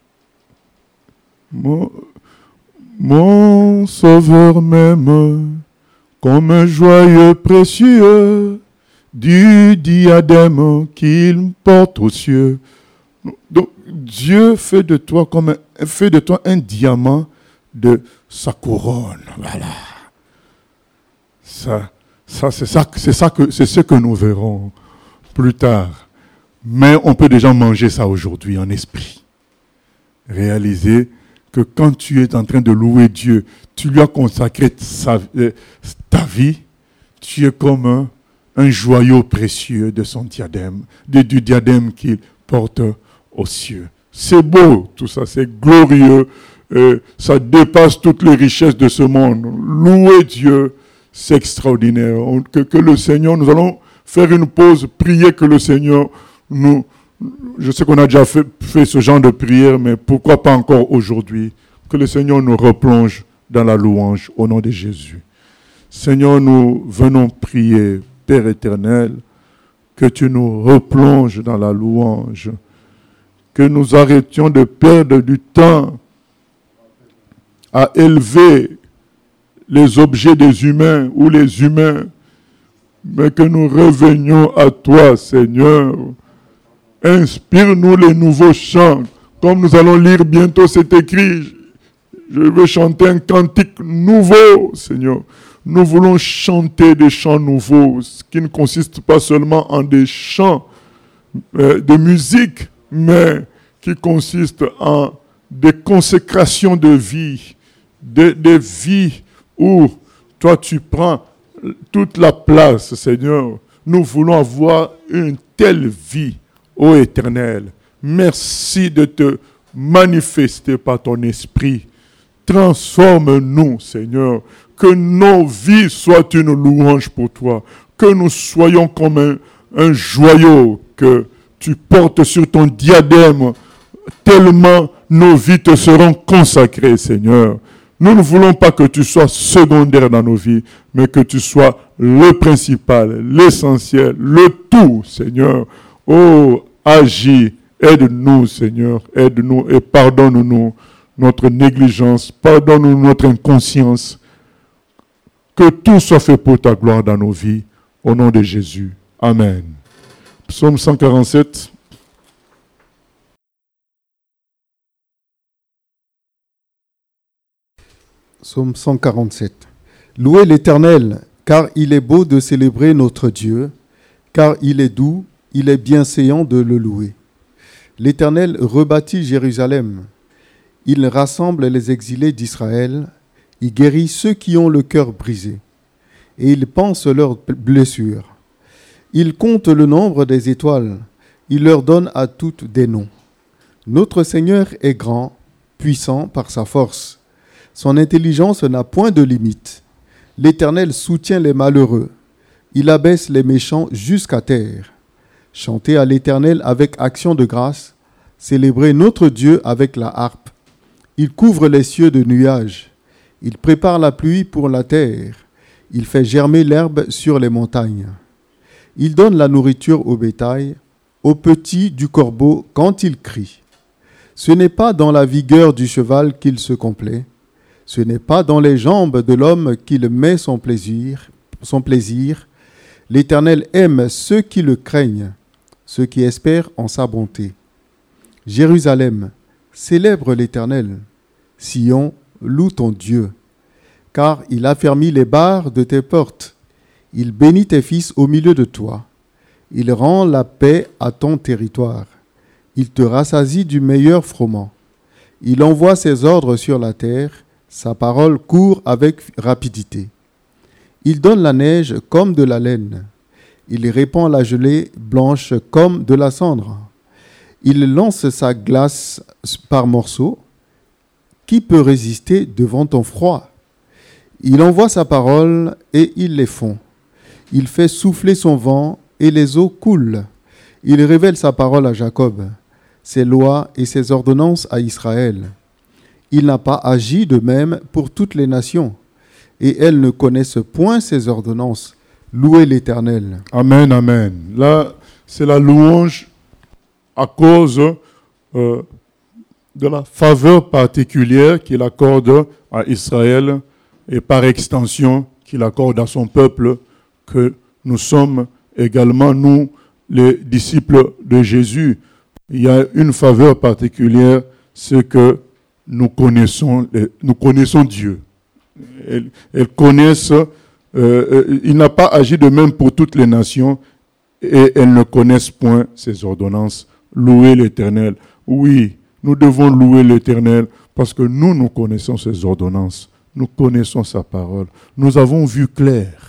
Mon Sauveur m'aime comme un joyeux précieux du diadème qu'il porte aux cieux. Donc, Dieu fait de toi un diamant de sa couronne. Voilà. C'est ce que nous verrons plus tard. Mais on peut déjà manger ça aujourd'hui en esprit. Réaliser que quand tu es en train de louer Dieu, tu lui as consacré ta vie, tu es comme un joyau précieux de son diadème, du diadème qu'il porte aux cieux. C'est beau, tout ça, c'est glorieux, ça dépasse toutes les richesses de ce monde. Louer Dieu, c'est extraordinaire. Que le Seigneur, nous allons faire une pause, prier que le Seigneur nous... Je sais qu'on a déjà fait ce genre de prière, mais pourquoi pas encore aujourd'hui? Que le Seigneur nous replonge dans la louange au nom de Jésus. Seigneur, nous venons prier, Père éternel, que tu nous replonges dans la louange, que nous arrêtions de perdre du temps à élever les objets des humains ou les humains, mais que nous revenions à toi, Seigneur. Inspire-nous les nouveaux chants. Comme nous allons lire bientôt, c'est écrit. Je veux chanter un cantique nouveau, Seigneur. Nous voulons chanter des chants nouveaux, ce qui ne consiste pas seulement en des chants de musique, mais qui consiste en des consécrations de vie, des vies où toi tu prends toute la place, Seigneur. Nous voulons avoir une telle vie. Ô Éternel, merci de te manifester par ton esprit. Transforme-nous, Seigneur. Que nos vies soient une louange pour toi. Que nous soyons comme un joyau que tu portes sur ton diadème. Tellement nos vies te seront consacrées, Seigneur. Nous ne voulons pas que tu sois secondaire dans nos vies, mais que tu sois le principal, l'essentiel, le tout, Seigneur. Oh, agis, aide-nous, Seigneur, aide-nous et pardonne-nous notre négligence, pardonne-nous notre inconscience. Que tout soit fait pour ta gloire dans nos vies, au nom de Jésus. Amen. Psaume 147. Psaume 147. Louez l'Éternel, car il est beau de célébrer notre Dieu, car il est doux, il est bienséant de le louer. L'Éternel rebâtit Jérusalem. Il rassemble les exilés d'Israël. Il guérit ceux qui ont le cœur brisé. Et il panse leurs blessures. Il compte le nombre des étoiles. Il leur donne à toutes des noms. Notre Seigneur est grand, puissant par sa force. Son intelligence n'a point de limite. L'Éternel soutient les malheureux. Il abaisse les méchants jusqu'à terre. Chantez à l'Éternel avec action de grâce. Célébrez notre Dieu avec la harpe. Il couvre les cieux de nuages. Il prépare la pluie pour la terre. Il fait germer l'herbe sur les montagnes. Il donne la nourriture au bétail, aux petits du corbeau quand il crie. Ce n'est pas dans la vigueur du cheval qu'il se complaît. Ce n'est pas dans les jambes de l'homme qu'il met son plaisir. L'Éternel aime ceux qui le craignent, ceux qui espèrent en sa bonté. Jérusalem, célèbre l'Éternel. Sion, loue ton Dieu. Car il affermit les barres de tes portes. Il bénit tes fils au milieu de toi. Il rend la paix à ton territoire. Il te rassasie du meilleur froment. Il envoie ses ordres sur la terre. Sa parole court avec rapidité. Il donne la neige comme de la laine. Il répand la gelée blanche comme de la cendre. Il lance sa glace par morceaux. Qui peut résister devant ton froid? Il envoie sa parole et il les fond. Il fait souffler son vent et les eaux coulent. Il révèle sa parole à Jacob, ses lois et ses ordonnances à Israël. Il n'a pas agi de même pour toutes les nations. et elles ne connaissent point ses ordonnances. Louez l'Éternel. Amen, amen. Là, c'est la louange à cause de la faveur particulière qu'il accorde à Israël et par extension qu'il accorde à son peuple, que nous sommes également, nous, les disciples de Jésus. Il y a une faveur particulière, c'est que nous connaissons Dieu. Elles connaissent, il n'a pas agi de même pour toutes les nations et elles ne connaissent point ses ordonnances. Louez l'Éternel. Oui, nous devons louer l'Éternel parce que nous connaissons ses ordonnances. Nous connaissons sa parole. Nous avons vu clair.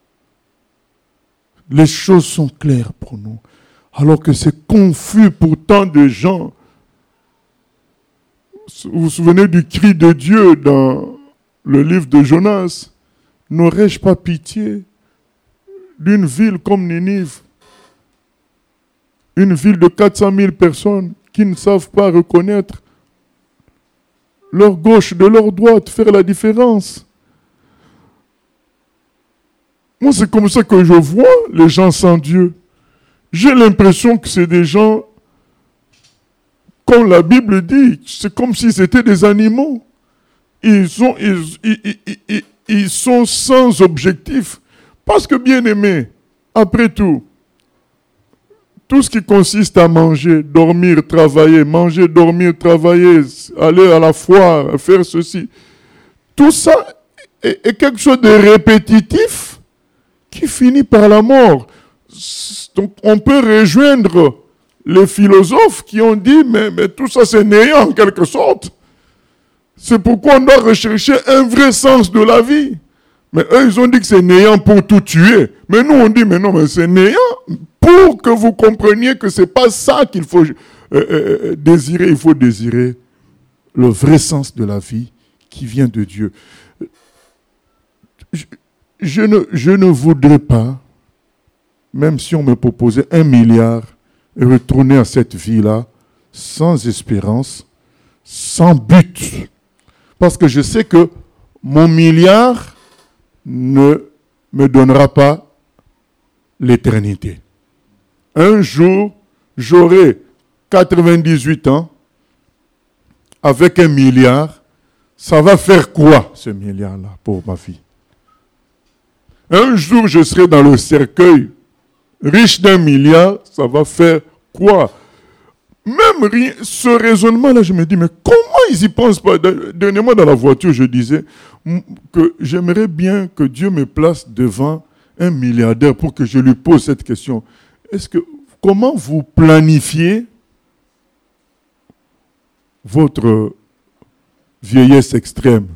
Les choses sont claires pour nous. Alors que c'est confus pour tant de gens. Vous vous souvenez du cri de Dieu dans le livre de Jonas? N'aurais-je pas pitié d'une ville comme Ninive? Une ville de 400 000 personnes qui ne savent pas reconnaître leur gauche de leur droite, faire la différence. Moi, c'est comme ça que je vois les gens sans Dieu. J'ai l'impression que c'est des gens, comme la Bible dit, c'est comme si c'était des animaux. Ils sont sans objectif. Parce que, bien aimé, après tout ce qui consiste à manger, dormir, travailler, manger, dormir, travailler, aller à la foire, faire ceci, tout ça est quelque chose de répétitif qui finit par la mort. Donc on peut rejoindre les philosophes qui ont dit mais tout ça c'est néant en quelque sorte. C'est pourquoi on doit rechercher un vrai sens de la vie. Mais eux ils ont dit que c'est néant pour tout tuer. Mais nous on dit mais non, mais c'est néant pour que vous compreniez que c'est pas ça qu'il faut désirer. Il faut désirer le vrai sens de la vie qui vient de Dieu. Je ne voudrais pas, même si on me proposait 1 milliard, retourner à cette vie-là sans espérance, sans but. Parce que je sais que mon milliard ne me donnera pas l'éternité. Un jour, j'aurai 98 ans, avec 1 milliard, ça va faire quoi ce milliard-là pour ma vie? Un jour, je serai dans le cercueil, riche d'1 milliard, ça va faire quoi? Même ce raisonnement-là, je me dis, mais comment ils y pensent pas? Dernièrement, dans la voiture, je disais que j'aimerais bien que Dieu me place devant un milliardaire pour que je lui pose cette question. Comment vous planifiez votre vieillesse extrême?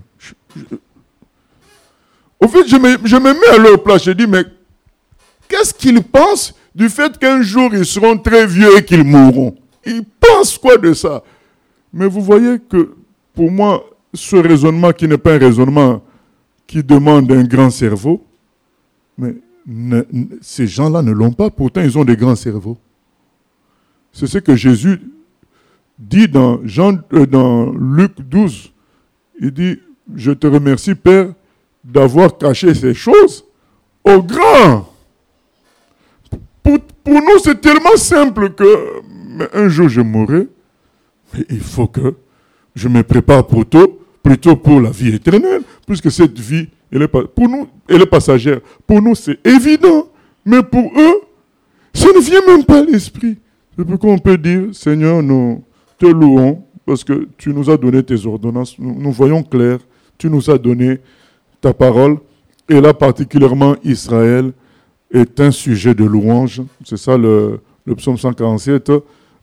Au fait, je me mets à leur place. Je dis, mais qu'est-ce qu'ils pensent du fait qu'un jour, ils seront très vieux et qu'ils mourront? Ils pensent quoi de ça? Mais vous voyez que, pour moi, ce raisonnement qui n'est pas un raisonnement qui demande un grand cerveau, mais ces gens-là ne l'ont pas. Pourtant, ils ont des grands cerveaux. C'est ce que Jésus dit dans Luc 12. Il dit, je te remercie, Père, d'avoir caché ces choses aux grands. Pour nous, c'est tellement simple que un jour je mourrai, mais il faut que je me prépare plutôt pour la vie éternelle, puisque cette vie, pour nous, elle est passagère. Pour nous, c'est évident, mais pour eux, ça ne vient même pas à l'esprit. C'est pourquoi on peut dire, Seigneur, nous te louons, parce que tu nous as donné tes ordonnances, nous voyons clair, tu nous as donné ta parole, et là particulièrement Israël est un sujet de louange. C'est ça le psaume 147.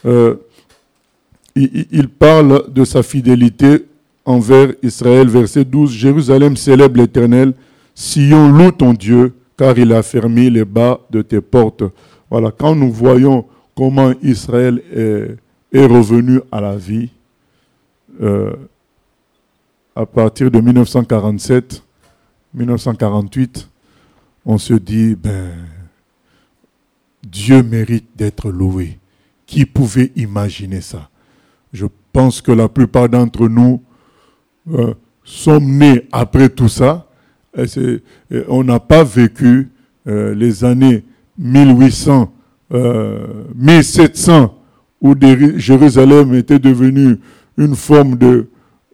Il parle de sa fidélité envers Israël. Verset 12, Jérusalem célèbre l'Éternel, Sion loue ton Dieu, car il a fermé les bas de tes portes. Voilà, quand nous voyons comment Israël est revenu à la vie, à partir de 1947, 1948, on se dit, Dieu mérite d'être loué. Qui pouvait imaginer ça? Je pense que la plupart d'entre nous sommes nés après tout ça, on n'a pas vécu les années 1800, 1700, où Jérusalem était devenue une forme de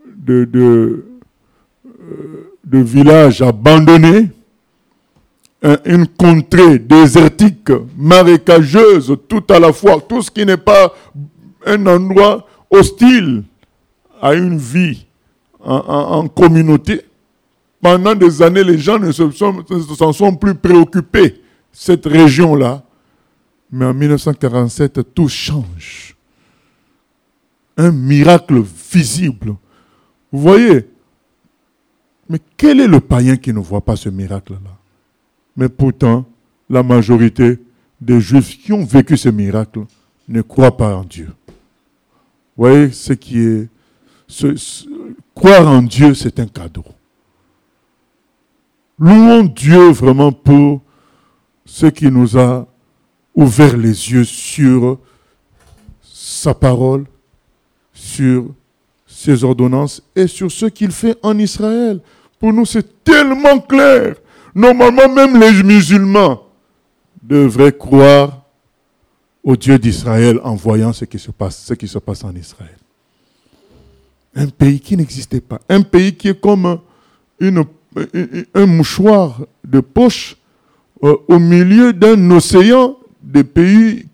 village abandonné, une contrée désertique, marécageuse, tout à la fois, tout ce qui n'est pas un endroit hostile à une vie en communauté. Pendant des années, les gens ne s'en sont plus préoccupés, cette région-là. Mais en 1947, tout change. Un miracle visible. Vous voyez? Mais quel est le païen qui ne voit pas ce miracle-là? Mais pourtant, la majorité des Juifs qui ont vécu ce miracle ne croient pas en Dieu. Vous voyez, croire en Dieu, c'est un cadeau. Louons Dieu vraiment pour ce qui nous a ouvert les yeux sur sa parole, sur ses ordonnances et sur ce qu'il fait en Israël. Pour nous, c'est tellement clair. Normalement, même les musulmans devraient croire au Dieu d'Israël en voyant ce qui se passe en Israël. Un pays qui n'existait pas. Un pays qui est comme un mouchoir de poche au milieu d'un océan de pays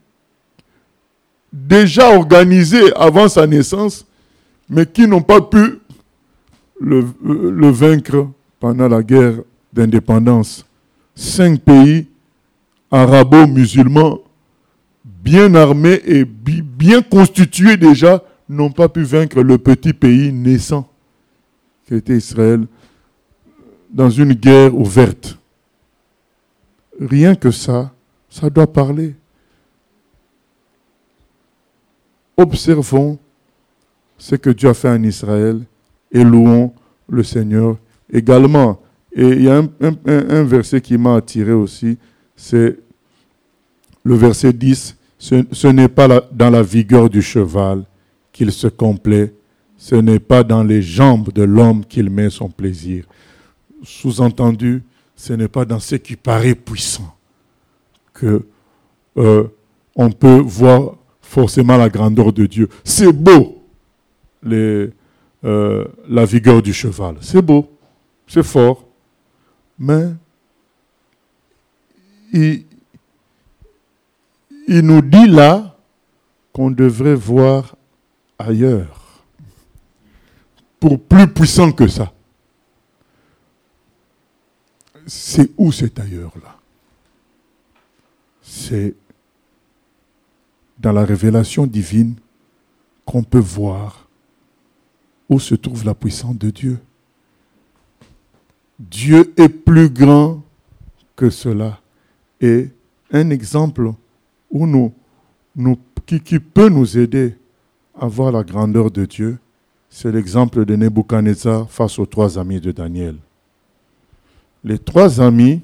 déjà organisés avant sa naissance, mais qui n'ont pas pu le vaincre pendant la guerre d'indépendance. 5 pays arabo-musulmans bien armés et bien constitués déjà n'ont pas pu vaincre le petit pays naissant qui était Israël dans une guerre ouverte. Rien que ça doit parler. Observons ce que Dieu a fait en Israël et louons le Seigneur également. Et il y a un verset qui m'a attiré aussi, c'est le verset 10. Ce n'est pas dans la vigueur du cheval qu'il se complaît, ce n'est pas dans les jambes de l'homme qu'il met son plaisir. Sous-entendu, ce n'est pas dans ce qui paraît puissant que on peut voir forcément la grandeur de Dieu. C'est beau, la vigueur du cheval. C'est beau, c'est fort, mais il nous dit là qu'on devrait voir ailleurs, pour plus puissant que ça. C'est où cet ailleurs-là? C'est dans la révélation divine qu'on peut voir où se trouve la puissance de Dieu. Dieu est plus grand que cela. Et un exemple où qui peut nous aider à voir la grandeur de Dieu, c'est l'exemple de Nebuchadnezzar face aux 3 amis de Daniel. Les 3 amis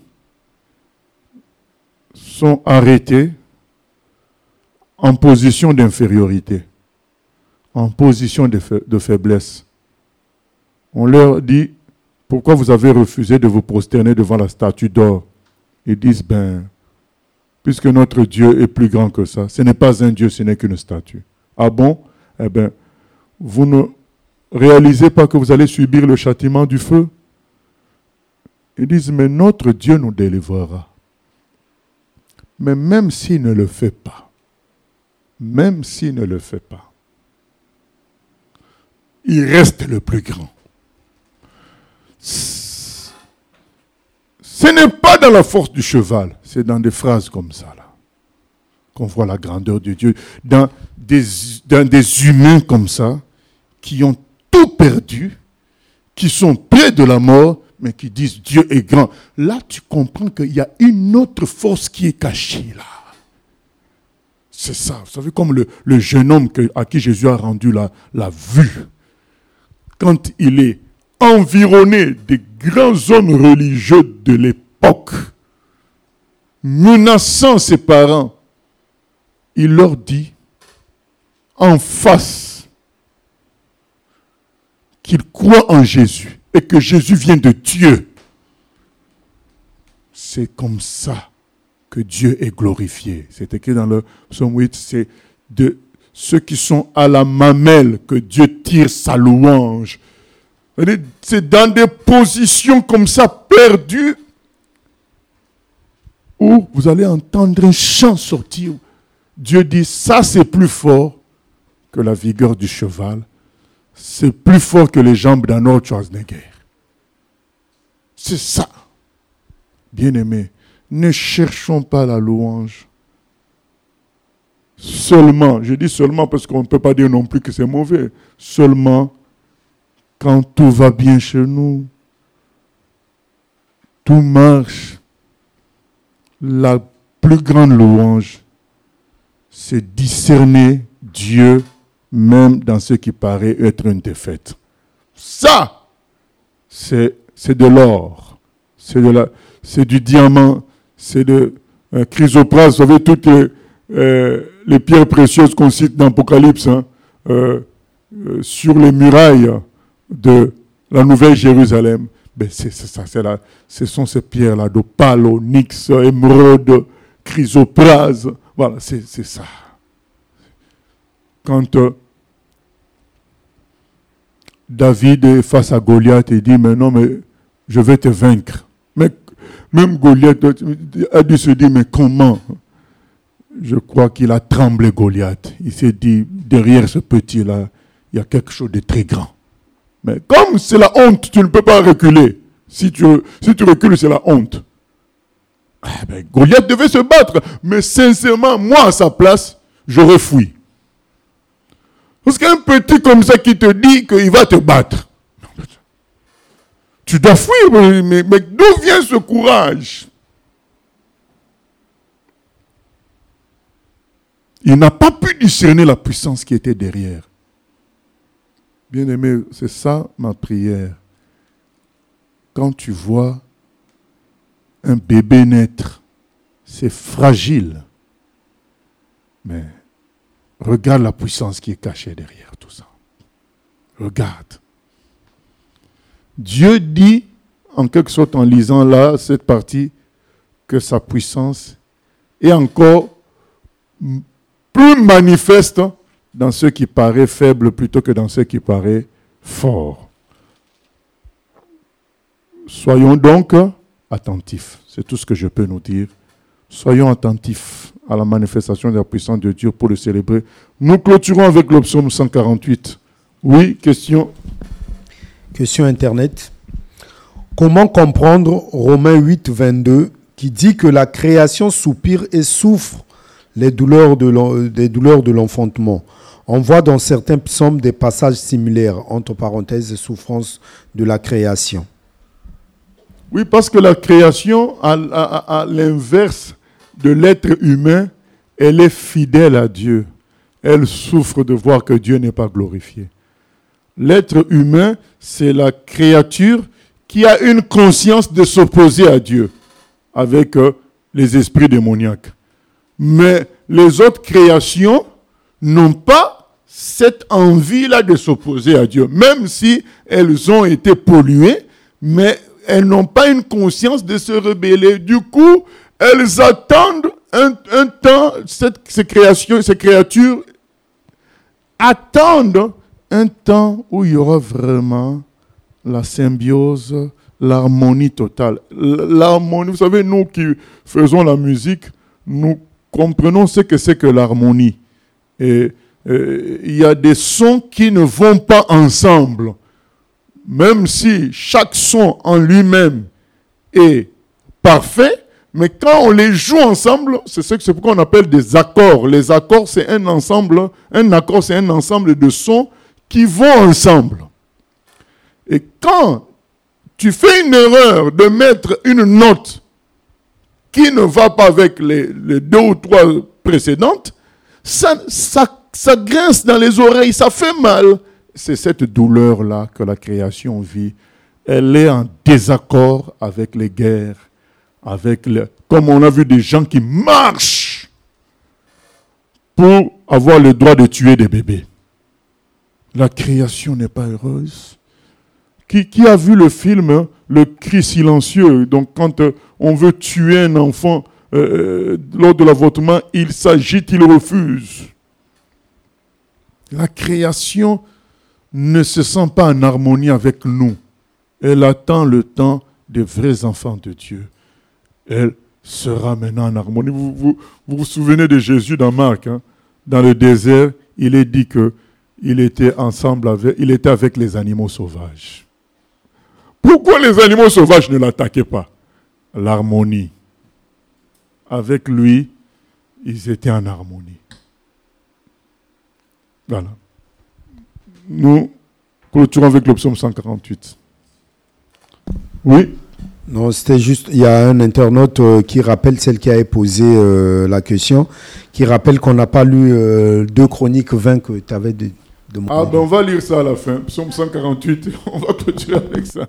sont arrêtés en position d'infériorité, en position de faiblesse. On leur dit, pourquoi vous avez refusé de vous prosterner devant la statue d'or? Ils disent, puisque notre Dieu est plus grand que ça, ce n'est pas un Dieu, ce n'est qu'une statue. Ah bon? Eh bien, vous ne réalisez pas que vous allez subir le châtiment du feu? Ils disent, mais notre Dieu nous délivrera. Mais même s'il ne le fait pas, il reste le plus grand. Ce n'est pas dans la force du cheval, c'est dans des phrases comme ça, là, qu'on voit la grandeur de Dieu. Dans des humains comme ça, qui ont tout perdu, qui sont près de la mort, mais qui disent Dieu est grand. Là, tu comprends qu'il y a une autre force qui est cachée là. C'est ça. Vous savez, comme le jeune homme à qui Jésus a rendu la vue. Quand il est environné des grands hommes religieux de l'époque, menaçant ses parents, il leur dit en face qu'il croit en Jésus et que Jésus vient de Dieu. c'est comme ça que Dieu est glorifié. C'est écrit dans le psaume 8, c'est de ceux qui sont à la mamelle que Dieu tire sa louange. C'est dans des positions comme ça perdues où vous allez entendre un chant sortir. Dieu dit, ça c'est plus fort que la vigueur du cheval. C'est plus fort que les jambes d'Arnold Schwarzenegger. C'est ça. Bien-aimés, ne cherchons pas la louange. Seulement, je dis seulement parce qu'on ne peut pas dire non plus que c'est mauvais. Seulement quand tout va bien chez nous, tout marche. La plus grande louange, c'est discerner Dieu même dans ce qui paraît être une défaite. Ça, c'est de l'or, c'est du diamant, c'est de chrysoprase. Vous savez, toutes les pierres précieuses qu'on cite dans l'Apocalypse, sur les murailles de la Nouvelle Jérusalem. Ben c'est ça, ce sont ces pierres-là d'opale, onyx, émeraude, chrysoprase. Voilà, c'est ça. Quand David est face à Goliath et dit, mais non, mais je vais te vaincre. Mais même Goliath a dû se dire, mais comment? Je crois qu'il a tremblé Goliath. Il s'est dit, derrière ce petit-là, il y a quelque chose de très grand. Mais comme c'est la honte, tu ne peux pas reculer. Si tu recules, c'est la honte. Goliath devait se battre. Mais sincèrement, moi, à sa place, j'aurais fui. Parce qu'un petit comme ça qui te dit qu'il va te battre, tu dois fuir. Mais d'où vient ce courage? Il n'a pas pu discerner la puissance qui était derrière. Bien-aimé, c'est ça ma prière. Quand tu vois un bébé naître, c'est fragile. Mais regarde la puissance qui est cachée derrière tout ça. Regarde. Dieu dit, en quelque sorte en lisant là, cette partie, que sa puissance est encore plus manifeste dans ce qui paraît faible plutôt que dans ce qui paraît fort. Soyons donc attentifs. C'est tout ce que je peux nous dire. Soyons attentifs à la manifestation de la puissance de Dieu pour le célébrer. Nous clôturons avec le psaume 148. Oui, question. Question Internet. Comment comprendre Romains 8, 22 qui dit que la création soupire et souffre des douleurs de l'enfantement? On voit dans certains psaumes des passages similaires, entre parenthèses, souffrance de la création. Oui, parce que la création, à l'inverse de l'être humain, elle est fidèle à Dieu. Elle souffre de voir que Dieu n'est pas glorifié. L'être humain, c'est la créature qui a une conscience de s'opposer à Dieu avec les esprits démoniaques. Mais les autres créations n'ont pas cette envie-là de s'opposer à Dieu, même si elles ont été polluées, mais elles n'ont pas une conscience de se rebeller. Du coup, elles attendent un temps, ces créatures attendent un temps où il y aura vraiment la symbiose, l'harmonie totale. L'harmonie, vous savez, nous qui faisons la musique, nous comprenons ce que c'est que l'harmonie. Et il y a des sons qui ne vont pas ensemble. Même si chaque son en lui-même est parfait, mais quand on les joue ensemble, c'est pourquoi on appelle des accords. Les accords, c'est un ensemble. Un accord, c'est un ensemble de sons qui vont ensemble. Et quand tu fais une erreur de mettre une note qui ne va pas avec les 2 ou 3 précédentes, ça grince dans les oreilles, ça fait mal. C'est cette douleur-là que la création vit. Elle est en désaccord avec les guerres, comme on a vu des gens qui marchent pour avoir le droit de tuer des bébés. La création n'est pas heureuse. Qui a vu le film, hein, Le cri silencieux? Donc, quand on veut tuer un enfant lors de l'avortement, il s'agite, il refuse. La création ne se sent pas en harmonie avec nous. Elle attend le temps des vrais enfants de Dieu. Elle sera maintenant en harmonie. Vous souvenez de Jésus dans Marc, hein? Dans le désert, il est dit qu'il était il était avec les animaux sauvages. Pourquoi les animaux sauvages ne l'attaquaient pas? L'harmonie. Avec lui, ils étaient en harmonie. Voilà. Nous clôturons avec le psaume 148. Oui? Non, c'était juste, il y a un internaute qui rappelle, celle qui a posé la question, qui rappelle qu'on n'a pas lu 2 Chroniques 20 que tu avais demandé. Ah ben on va lire ça à la fin. Psaume 148, on va clôturer avec ça.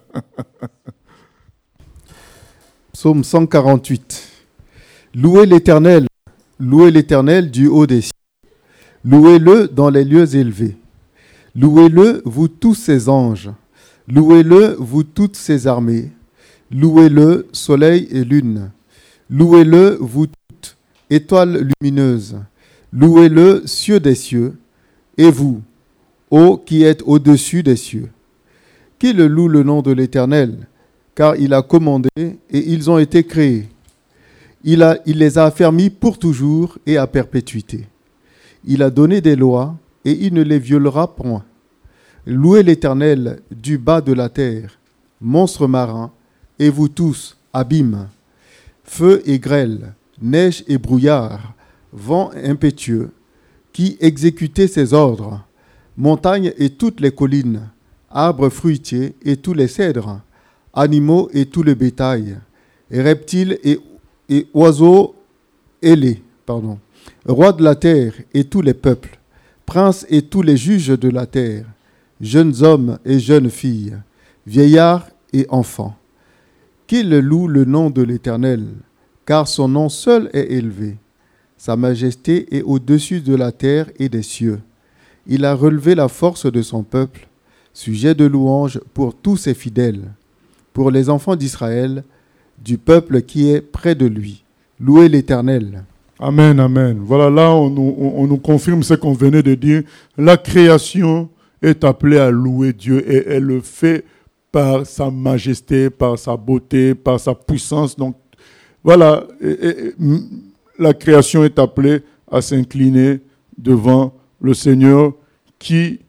Psaume 148. Louez l'Éternel du haut des cieux. Louez-le dans les lieux élevés. Louez-le, vous tous ses anges. Louez-le, vous toutes ses armées. Louez-le, soleil et lune. Louez-le, vous toutes, étoiles lumineuses. Louez-le, cieux des cieux. Et vous, ô qui êtes au-dessus des cieux. Qu'il loue le nom de l'Éternel, car il a commandé et ils ont été créés. Il les a affermis pour toujours et à perpétuité. Il a donné des lois et il ne les violera point. Louez l'Éternel du bas de la terre, monstres marins, et vous tous, abîmes, feu et grêle, neige et brouillard, vent impétueux, qui exécutez ses ordres, montagnes et toutes les collines, arbres fruitiers et tous les cèdres, animaux et tout le bétail, et reptiles et oiseaux ailés, rois de la terre et tous les peuples, princes et tous les juges de la terre, jeunes hommes et jeunes filles, vieillards et enfants. Qu'il loue le nom de l'Éternel, car son nom seul est élevé. Sa majesté est au-dessus de la terre et des cieux. Il a relevé la force de son peuple, sujet de louange pour tous ses fidèles, pour les enfants d'Israël, du peuple qui est près de lui. Louez l'Éternel. Amen, amen. Voilà, là, on nous confirme ce qu'on venait de dire. La création est appelée à louer Dieu et elle le fait par sa majesté, par sa beauté, par sa puissance. Donc, voilà, la création est appelée à s'incliner devant le Seigneur qui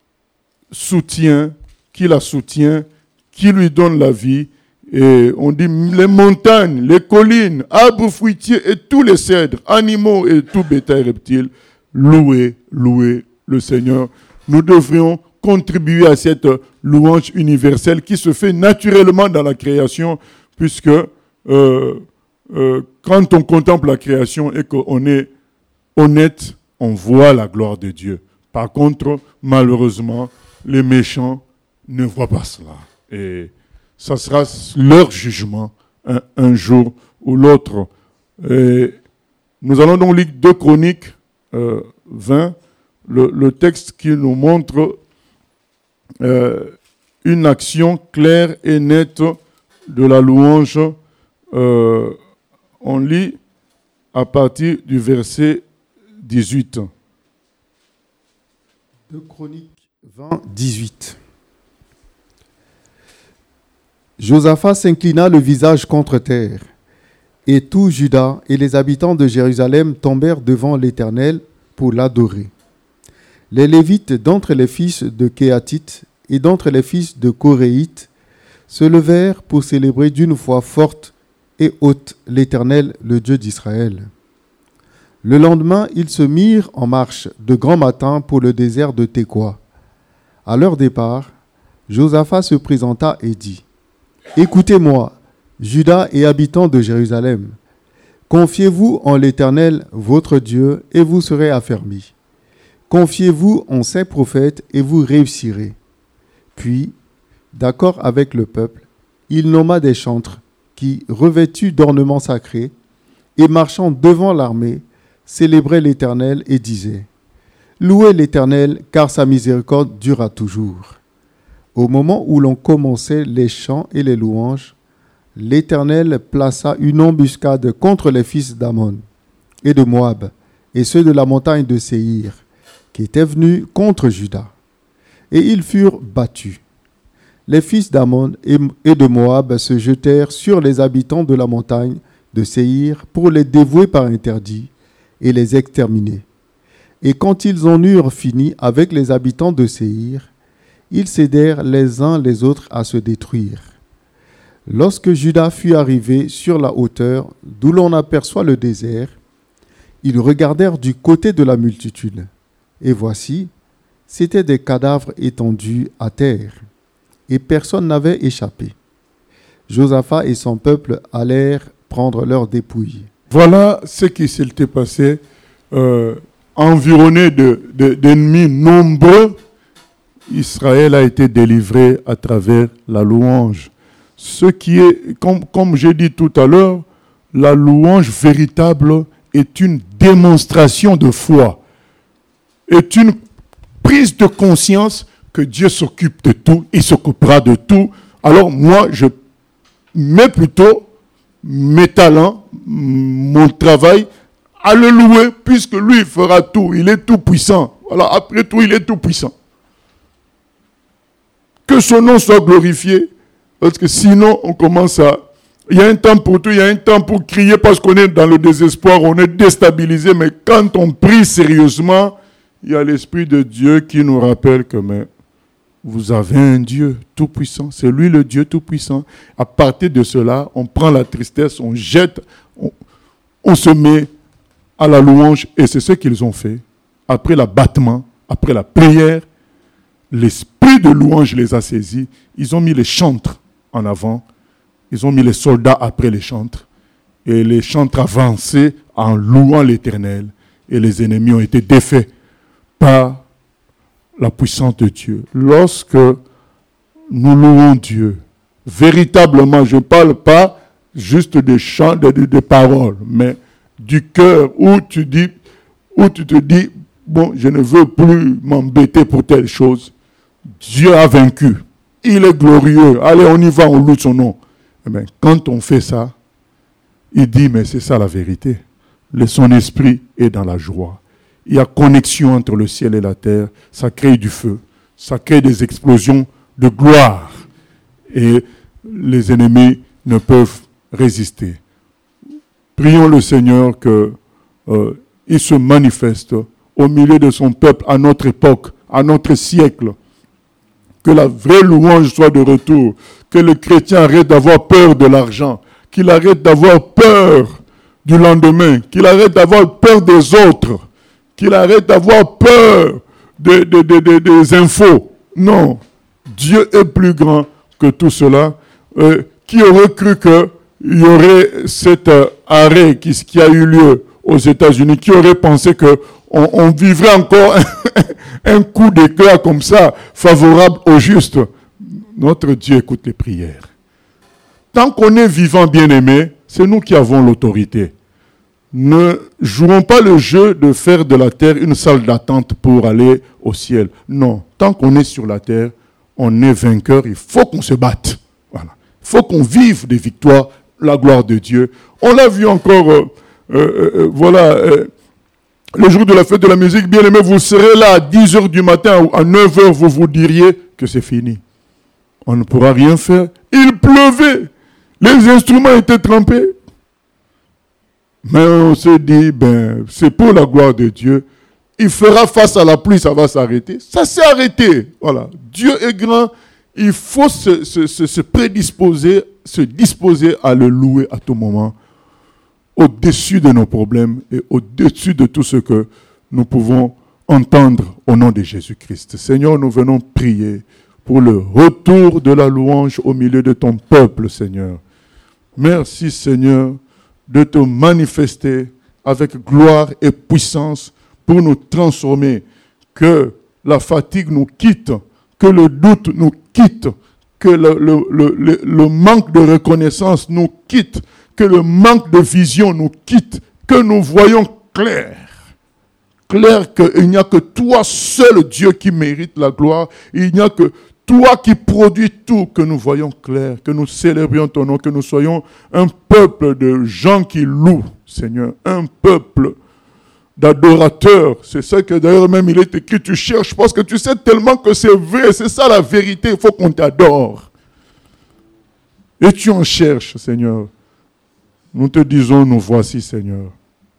la soutient, qui lui donne la vie. Et on dit les montagnes, les collines, arbres fruitiers et tous les cèdres, animaux et tout bétail reptile, louez le Seigneur. Nous devrions contribuer à cette louange universelle qui se fait naturellement dans la création, puisque quand on contemple la création et qu'on est honnête, on voit la gloire de Dieu. Par contre, malheureusement, les méchants ne voient pas cela. Et ça sera leur jugement un jour ou l'autre. Et nous allons donc lire 2 Chroniques 20, le texte qui nous montre une action claire et nette de la louange. On lit à partir du verset 18. 2 Chroniques 20, 18. Josaphat s'inclina le visage contre terre, et tout Juda et les habitants de Jérusalem tombèrent devant l'Éternel pour l'adorer. Les Lévites d'entre les fils de Kéhatite et d'entre les fils de Coréite se levèrent pour célébrer d'une voix forte et haute l'Éternel, le Dieu d'Israël. Le lendemain, ils se mirent en marche de grand matin pour le désert de Tékoa. À leur départ, Josaphat se présenta et dit : Écoutez-moi, Juda et habitants de Jérusalem. Confiez-vous en l'Éternel, votre Dieu, et vous serez affermis. Confiez-vous en ses prophètes, et vous réussirez. Puis, d'accord avec le peuple, il nomma des chantres qui, revêtus d'ornements sacrés, et marchant devant l'armée, célébraient l'Éternel et disaient : Louez l'Éternel, car sa miséricorde durera toujours. Au moment où l'on commençait les chants et les louanges, l'Éternel plaça une embuscade contre les fils d'Ammon et de Moab et ceux de la montagne de Séhir, qui étaient venus contre Juda. Et ils furent battus. Les fils d'Ammon et de Moab se jetèrent sur les habitants de la montagne de Séhir pour les dévouer par interdit et les exterminer. Et quand ils en eurent fini avec les habitants de Séhir, ils s'aidèrent les uns les autres à se détruire. Lorsque Juda fut arrivé sur la hauteur d'où l'on aperçoit le désert, ils regardèrent du côté de la multitude. Et voici, c'étaient des cadavres étendus à terre, et personne n'avait échappé. Josaphat et son peuple allèrent prendre leurs dépouilles. Voilà ce qui s'était passé, environné d'ennemis nombreux. Israël a été délivré à travers la louange. Ce qui est, comme j'ai dit tout à l'heure, la louange véritable est une démonstration de foi, est une prise de conscience que Dieu s'occupe de tout, il s'occupera de tout. Alors moi, je mets plutôt mes talents, mon travail, à le louer, puisque lui fera tout, il est tout puissant. Voilà, après tout, il est tout puissant. Que son nom soit glorifié, parce que sinon, on commence à... Il y a un temps pour tout, il y a un temps pour crier parce qu'on est dans le désespoir, on est déstabilisé, mais quand on prie sérieusement, il y a l'Esprit de Dieu qui nous rappelle que mais, vous avez un Dieu tout-puissant, c'est lui le Dieu tout-puissant. À partir de cela, on prend la tristesse, on jette, on se met à la louange, et c'est ce qu'ils ont fait. Après l'abattement, après la prière, l'esprit de louange les a saisis, ils ont mis les chantres en avant, ils ont mis les soldats après les chantres, et les chantres avançaient en louant l'Éternel, et les ennemis ont été défaits par la puissance de Dieu. Lorsque nous louons Dieu, véritablement, je ne parle pas juste de chants, de paroles, mais du cœur où tu te dis, bon, je ne veux plus m'embêter pour telle chose. Dieu a vaincu. Il est glorieux. Allez, on y va, on loue son nom. Eh bien, quand on fait ça, il dit, mais c'est ça la vérité. Son esprit est dans la joie. Il y a connexion entre le ciel et la terre. Ça crée du feu. Ça crée des explosions de gloire. Et les ennemis ne peuvent résister. Prions le Seigneur qu'il se manifeste au milieu de son peuple à notre époque, à notre siècle. Que la vraie louange soit de retour. Que le chrétien arrête d'avoir peur de l'argent. Qu'il arrête d'avoir peur du lendemain. Qu'il arrête d'avoir peur des autres. Qu'il arrête d'avoir peur des infos. Non. Dieu est plus grand que tout cela. Qui aurait cru qu'il y aurait cet arrêt qui a eu lieu aux États-Unis? Qui aurait pensé qu'on vivrait encore un coup d'éclat comme ça, favorable aux justes? Notre Dieu écoute les prières. Tant qu'on est vivant, bien-aimé, c'est nous qui avons l'autorité. Ne jouons pas le jeu de faire de la terre une salle d'attente pour aller au ciel. Non, tant qu'on est sur la terre, on est vainqueur, il faut qu'on se batte. Voilà. Il faut qu'on vive des victoires, la gloire de Dieu. On l'a vu encore, le jour de la fête de la musique, bien aimé, vous serez là à 10h du matin ou à 9h, vous vous diriez que c'est fini. On ne pourra rien faire. Il pleuvait. Les instruments étaient trempés. Mais on se dit, c'est pour la gloire de Dieu. Il fera face à la pluie, ça va s'arrêter. Ça s'est arrêté. Voilà. Dieu est grand. Il faut se prédisposer, se disposer à le louer à tout moment, au-dessus de nos problèmes et au-dessus de tout ce que nous pouvons entendre au nom de Jésus-Christ. Seigneur, nous venons prier pour le retour de la louange au milieu de ton peuple, Seigneur. Merci, Seigneur, de te manifester avec gloire et puissance pour nous transformer, que la fatigue nous quitte, que le doute nous quitte, que le manque de reconnaissance nous quitte, que le manque de vision nous quitte, que nous voyons clair. Clair qu'il n'y a que toi seul Dieu qui mérite la gloire, il n'y a que toi qui produis tout, que nous voyons clair, que nous célébrions ton nom, que nous soyons un peuple de gens qui louent, Seigneur, un peuple d'adorateurs. C'est ça que d'ailleurs même il est écrit, tu cherches parce que tu sais tellement que c'est vrai, c'est ça la vérité, il faut qu'on t'adore. Et tu en cherches, Seigneur. Nous te disons, nous voici, Seigneur.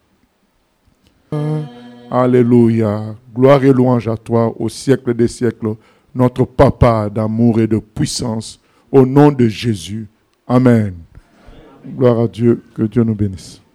Alléluia. Gloire et louange à toi au siècle des siècles, notre Papa d'amour et de puissance, au nom de Jésus. Amen. Gloire à Dieu, que Dieu nous bénisse.